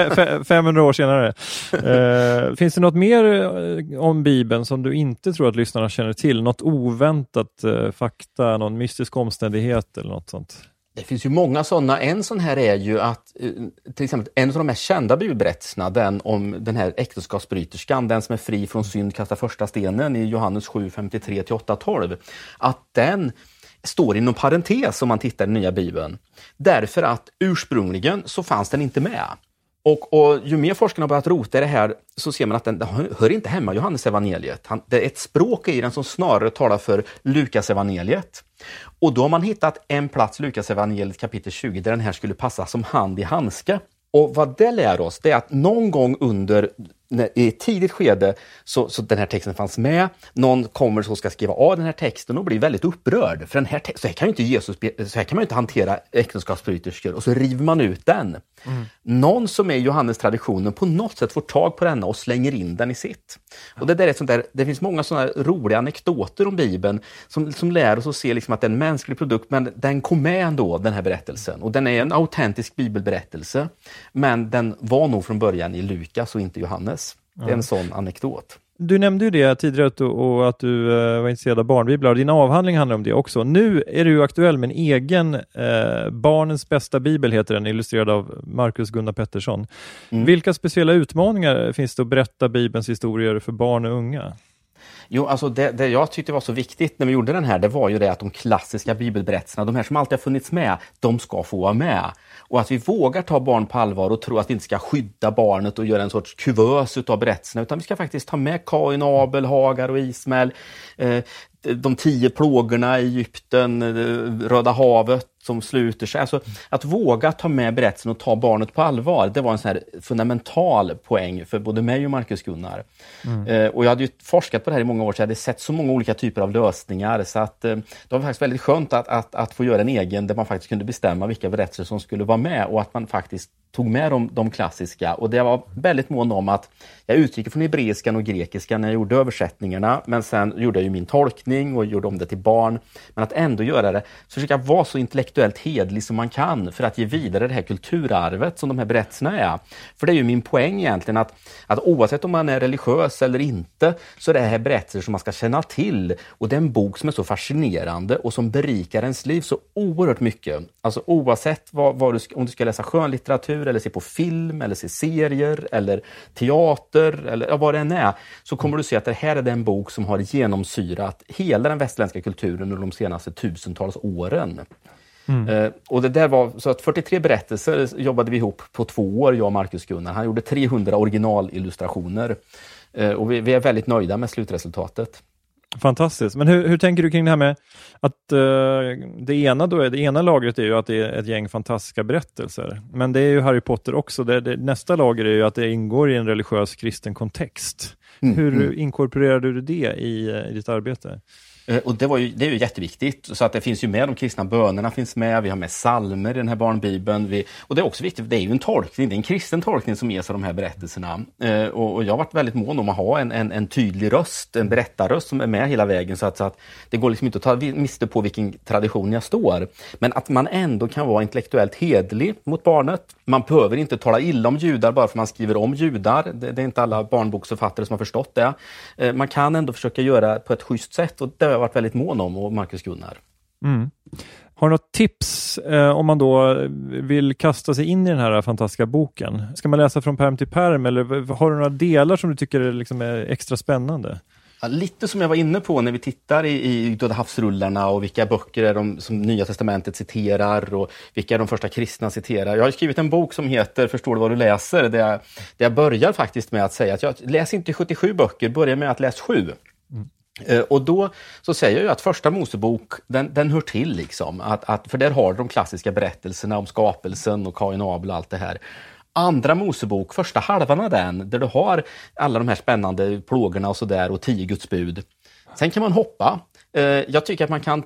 500 år senare. Finns det något mer om Bibeln som du inte tror att lyssnarna känner till? Något oväntat fakta, någon mystisk omständighet eller något sånt? Det finns ju många sådana. En sån här är ju att till exempel en av de mest kända bibelberättelserna, den om den här äktenskapsbryterskan, den som är fri från synd, kastar första stenen i Johannes 7:53-8:12, att den står inom parentes om man tittar i nya Bibeln. Därför att ursprungligen så fanns den inte med. Och ju mer forskarna har börjat rota i det här så ser man att den hör inte hemma i Johannes evangeliet. Det är ett språk i den som snarare talar för Lukas evangeliet. Och då har man hittat en plats i Lukas evangeliet kapitel 20 där den här skulle passa som hand i handske. Och vad det lär oss, det är att någon gång i ett tidigt skede så den här texten fanns med. Någon kommer så ska skriva av den här texten och blir väldigt upprörd. För den här så här kan ju inte Jesus, så här kan man ju inte hantera äktenskapsbryterskor. Och så river man ut den. Någon som är i Johannes traditionen på något sätt får tag på denna och slänger in den i sitt. Och det där är sånt där, det finns många sådana roliga anekdoter om Bibeln som lär oss att se liksom att det är en mänsklig produkt, men den kom med ändå, den här berättelsen. Och den är en autentisk bibelberättelse, men den var nog från början i Lukas och inte Johannes. Det är en sån anekdot. Du nämnde ju det tidigare att du var intresserad av barnbiblar. Din avhandling handlar om det också. Nu är du aktuell med en egen Barnens bästa bibel, heter den, illustrerad av Marcus Gunnar Pettersson. Vilka speciella utmaningar finns det att berätta Bibelns historier för barn och unga? Jo, alltså det jag tyckte var så viktigt när vi gjorde den här, det var ju det att de klassiska bibelberättelserna, de här som alltid har funnits med, de ska få vara med. Och att vi vågar ta barn på allvar och tro att vi inte ska skydda barnet och göra en sorts kuvös utav berättelserna, utan vi ska faktiskt ta med Kain, Abel, Hagar och Ismael, de 10 plågorna i Egypten, Röda havet som sluter sig. Alltså att våga ta med berättelsen och ta barnet på allvar, det var en sån här fundamental poäng för både mig och Marcus Gunnar. Och jag hade ju forskat på det här i många år, så jag hade sett så många olika typer av lösningar, så att det var faktiskt väldigt skönt att få göra en egen där man faktiskt kunde bestämma vilka berättelser som skulle vara med och att man faktiskt tog med de klassiska. Och det var väldigt mån om att jag utgick från hebreiskan och grekiskan när jag gjorde översättningarna, men sen gjorde jag ju min tolkning och gjorde om det till barn. Men att ändå göra det, försöka vara så intellektuellt hedlig som man kan för att ge vidare det här kulturarvet som de här berättelserna är. För det är ju min poäng egentligen att oavsett om man är religiös eller inte, så är det här berättelser som man ska känna till. Och det är en bok som är så fascinerande och som berikar ens liv så oerhört mycket. Alltså oavsett om du ska läsa skönlitteratur eller se på film eller se serier eller teater eller vad det än är, så kommer du se att det här är den bok som har genomsyrat hela den västerländska kulturen under de senaste tusentals åren. Och det där var så att 43 berättelser jobbade vi ihop på 2 år, jag och Marcus Gunnar. Han gjorde 300 originalillustrationer och vi är väldigt nöjda med slutresultatet. Fantastiskt. Men hur tänker du kring det här med att det ena lagret är ju att det är ett gäng fantastiska berättelser. Men det är ju Harry Potter också. Nästa lager är ju att det ingår i en religiös kristen kontext. Hur inkorporerar du det i ditt arbete? Och det är ju jätteviktigt, så att det finns ju med, de kristna bönerna finns med, vi har med psalmer i den här barnbibeln, och det är också viktigt, det är ju en tolkning, det är en kristen tolkning som ges av de här berättelserna, och jag har varit väldigt mån om att ha en tydlig röst, en berättarröst som är med hela vägen, så att det går liksom inte att ta miste på vilken tradition jag står, men att man ändå kan vara intellektuellt hedlig mot barnet. Man behöver inte tala illa om judar bara för man skriver om judar, det är inte alla barnboksförfattare som har förstått det. Man kan ändå försöka göra på ett schysst sätt, och det har jag varit väldigt mån om, och Marcus Gunnar. Har du något tips om man då vill kasta sig in i den här fantastiska boken? Ska man läsa från pärm till pärm, eller har du några delar som du tycker liksom är extra spännande? Ja, lite som jag var inne på när vi tittar i Döda havsrullarna och vilka böcker är de som Nya testamentet citerar och vilka de första kristna citerar. Jag har skrivit en bok som heter Förstår du vad du läser? Där jag börjar faktiskt med att säga att jag läser inte 77 böcker, börjar med att läsa 7. Och då så säger jag ju att första Mosebok, den hör till liksom, för där har de klassiska berättelserna om skapelsen och Kain och Abel och allt det här. Andra Mosebok, första halvan av den, där du har alla de här spännande plågorna och sådär och 10 Guds bud. Sen kan man hoppa. Jag tycker att man kan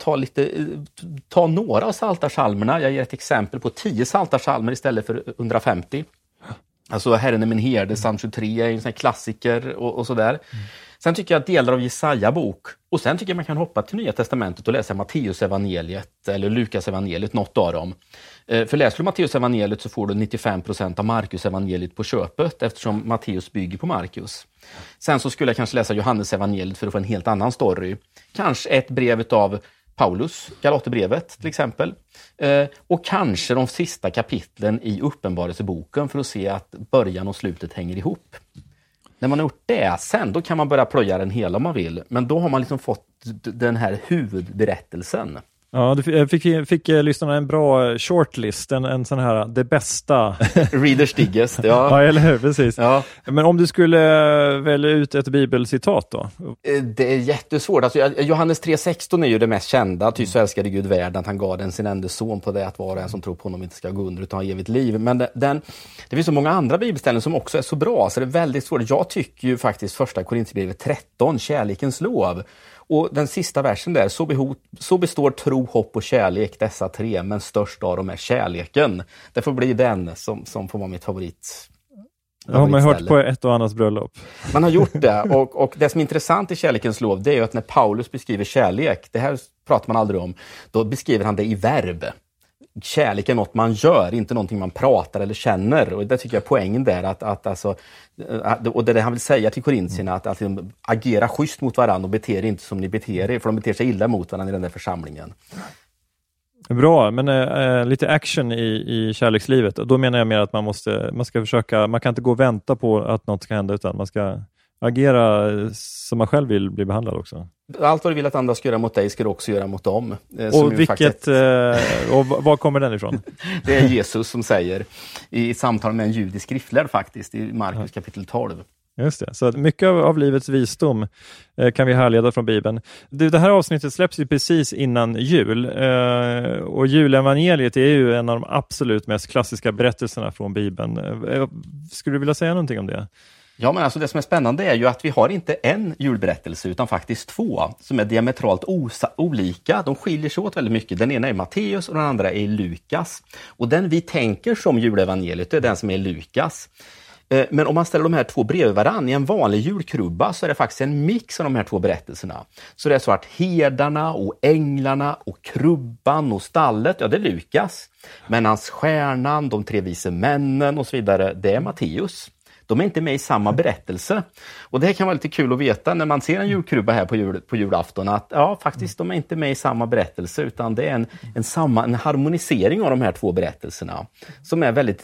ta några av psaltarpsalmerna. Jag ger ett exempel på 10 psaltarpsalmer istället för 150. Alltså Herren är min herde, psalm 23 är en sån här klassiker och sådär. Sen tycker jag att delar av Jesaja bok, och sen tycker jag man kan hoppa till Nya testamentet och läsa Matteus evangeliet eller Lukas evangeliet, något av dem. För läser du Matteus evangeliet så får du 95% av Markus evangeliet på köpet, eftersom Matteus bygger på Markus. Sen så skulle jag kanske läsa Johannes evangeliet för att få en helt annan story. Kanske ett brev av Paulus, Galaterbrevet till exempel. Och kanske de sista kapitlen i Uppenbarelseboken för att se att början och slutet hänger ihop. När man har gjort det, sen då kan man börja plöja den hela om man vill. Men då har man liksom fått den här huvudberättelsen. Ja, du fick lyssnarna en bra shortlist, en sån här, det bästa. Reader's Digest, ja. Ja, eller hur, precis. Ja. Men om du skulle välja ut ett bibelcitat då? Det är jättesvårt. Alltså, Johannes 3:16 är ju det mest kända. Ty så älskade Gud världen att han gav den sin enda son på det att var och en som tror på honom inte ska gå under utan ha evigt liv. Men det finns så många andra bibelställen som också är så bra så det är väldigt svårt. Jag tycker ju faktiskt första Korinthierbrevet 13, kärlekens lov. Och den sista versen där, så består tro, hopp och kärlek, dessa tre, men störst av dem är kärleken. Det får bli den som får vara mitt favorit. Ja, har man hört på ett och annat bröllop. Man har gjort det och det som är intressant i kärlekens lov det är ju att när Paulus beskriver kärlek, det här pratar man aldrig om, då beskriver han det i verb. Kärlek är något man gör, inte någonting man pratar eller känner. Och det tycker jag är poängen där. Att alltså, och det är det han vill säga till korintierna, att agera schysst mot varandra och bete er inte som ni beter er. För de beter sig illa mot varandra i den där församlingen. Bra, men lite action i kärlekslivet. Och då menar jag mer att man ska försöka, man kan inte gå och vänta på att något ska hända utan man ska agera som man själv vill bli behandlad också. Allt vad du vill att andra ska göra mot dig ska du också göra mot dem. Och var kommer den ifrån? Det är Jesus som säger i samtal med en judisk skriftlärd faktiskt i Markus kapitel 12. Just det, så mycket av livets visdom kan vi härleda från Bibeln. Det här avsnittet släpps ju precis innan jul och julevangeliet är ju en av de absolut mest klassiska berättelserna från Bibeln. Skulle du vilja säga någonting om det? Ja, men alltså det som är spännande är ju att vi har inte en julberättelse utan faktiskt två som är diametralt olika. De skiljer sig åt väldigt mycket. Den ena är Matteus och den andra är Lukas. Och den vi tänker som julevangeliet är den som är Lukas. Men om man ställer de här två bredvid varann i en vanlig julkrubba så är det faktiskt en mix av de här två berättelserna. Så det är så att herdarna och änglarna och krubban och stallet, ja det är Lukas. Men hans stjärnan, de tre vise männen och så vidare, det är Matteus. De är inte med i samma berättelse. Och det här kan vara lite kul att veta när man ser en julkrubba här på julafton att ja, faktiskt de är inte med i samma berättelse utan det är en harmonisering av de här två berättelserna som är väldigt,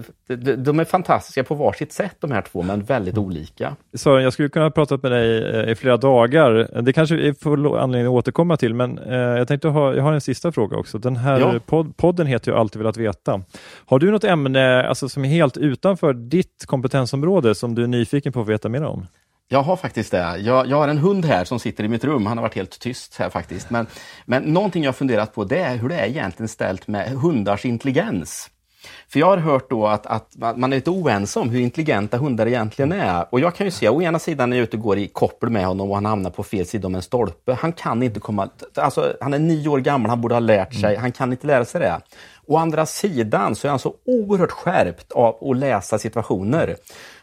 de är fantastiska på varsitt sätt de här två men väldigt olika. Så jag skulle kunna prata med dig i flera dagar. Det kanske vi får anledning att återkomma till men jag tänkte jag har en sista fråga också. Den här podden heter ju Alltid velat veta. Har du något ämne alltså, som är helt utanför ditt kompetensområde som du är nyfiken på att veta mer om? Jag har faktiskt det. Jag har en hund här som sitter i mitt rum. Han har varit helt tyst här faktiskt. Men någonting jag har funderat på det är hur det är egentligen ställt med hundars intelligens. För jag har hört då att man är lite oense om hur intelligenta hundar egentligen är. Och jag kan ju se, å ena sidan när jag är ute och går i koppel med honom och han hamnar på fel sida om en stolpe. Han kan inte komma, alltså han är 9 år gammal, han borde ha lärt sig. Han kan inte lära sig det. Å andra sidan så är han så oerhört skärpt av att läsa situationer.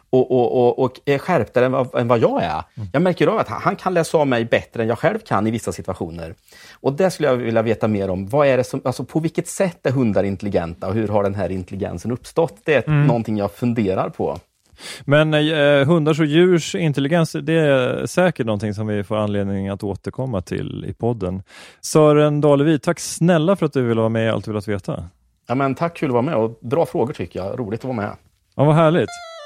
Och är skärptare än vad jag är. Jag märker av att han kan läsa av mig bättre än jag själv kan i vissa situationer. Och det skulle jag vilja veta mer om. Vad är det som, alltså på vilket sätt är hundar intelligenta och hur har den här intelligensen uppstått? Det är någonting jag funderar på. Men hundars och djurs intelligens, det är säkert någonting som vi får anledning att återkomma till i podden. Sören Dalevi, tack snälla för att du ville vara med i Allt velat veta. Ja men tack, kul att vara med och bra frågor tycker jag. Roligt att vara med. Ja, vad härligt.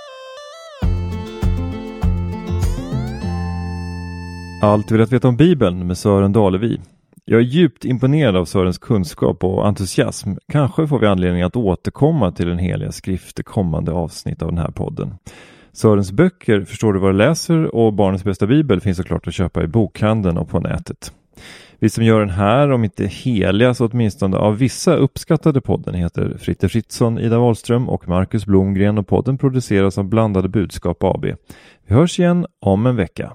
Allt velat veta om Bibeln med Sören Dalevi. Jag är djupt imponerad av Sörens kunskap och entusiasm. Kanske får vi anledning att återkomma till den heliga skrift i kommande avsnitt av den här podden. Sörens böcker, Förstår du vad du läser, och Barnens bästa bibel finns såklart att köpa i bokhandeln och på nätet. Vi som gör den här, om inte heliga så åtminstone av vissa uppskattade podden, heter Fritte Fritzson, Ida Wahlström och Marcus Blomgren, och podden produceras av Blandade budskap AB. Vi hörs igen om en vecka.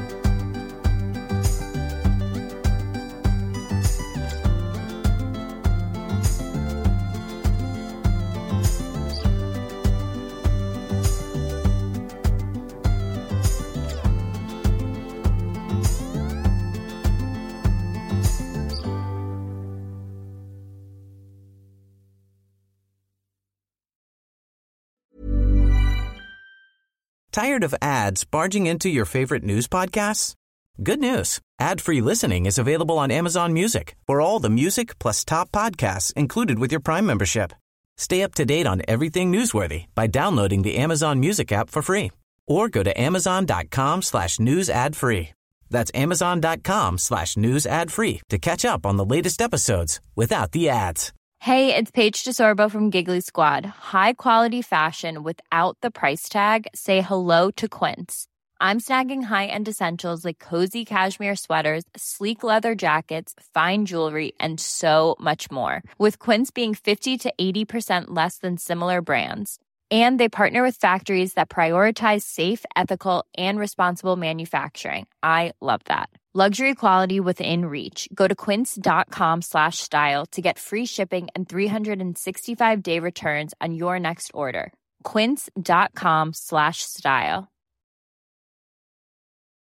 Tired of ads barging into your favorite news podcasts? Good news. Ad-free listening is available on Amazon Music for all the music plus top podcasts included with your Prime membership. Stay up to date on everything newsworthy by downloading the Amazon Music app for free or go to amazon.com/news ad free. That's amazon.com/news ad free to catch up on the latest episodes without the ads. Hey, it's Paige DeSorbo from Giggly Squad. High quality fashion without the price tag. Say hello to Quince. I'm snagging high-end essentials like cozy cashmere sweaters, sleek leather jackets, fine jewelry, and so much more. With Quince being 50 to 80% less than similar brands. And they partner with factories that prioritize safe, ethical, and responsible manufacturing. I love that. Luxury quality within reach. Go to quince.com/style to get free shipping and 365-day returns on your next order. Quince.com/style.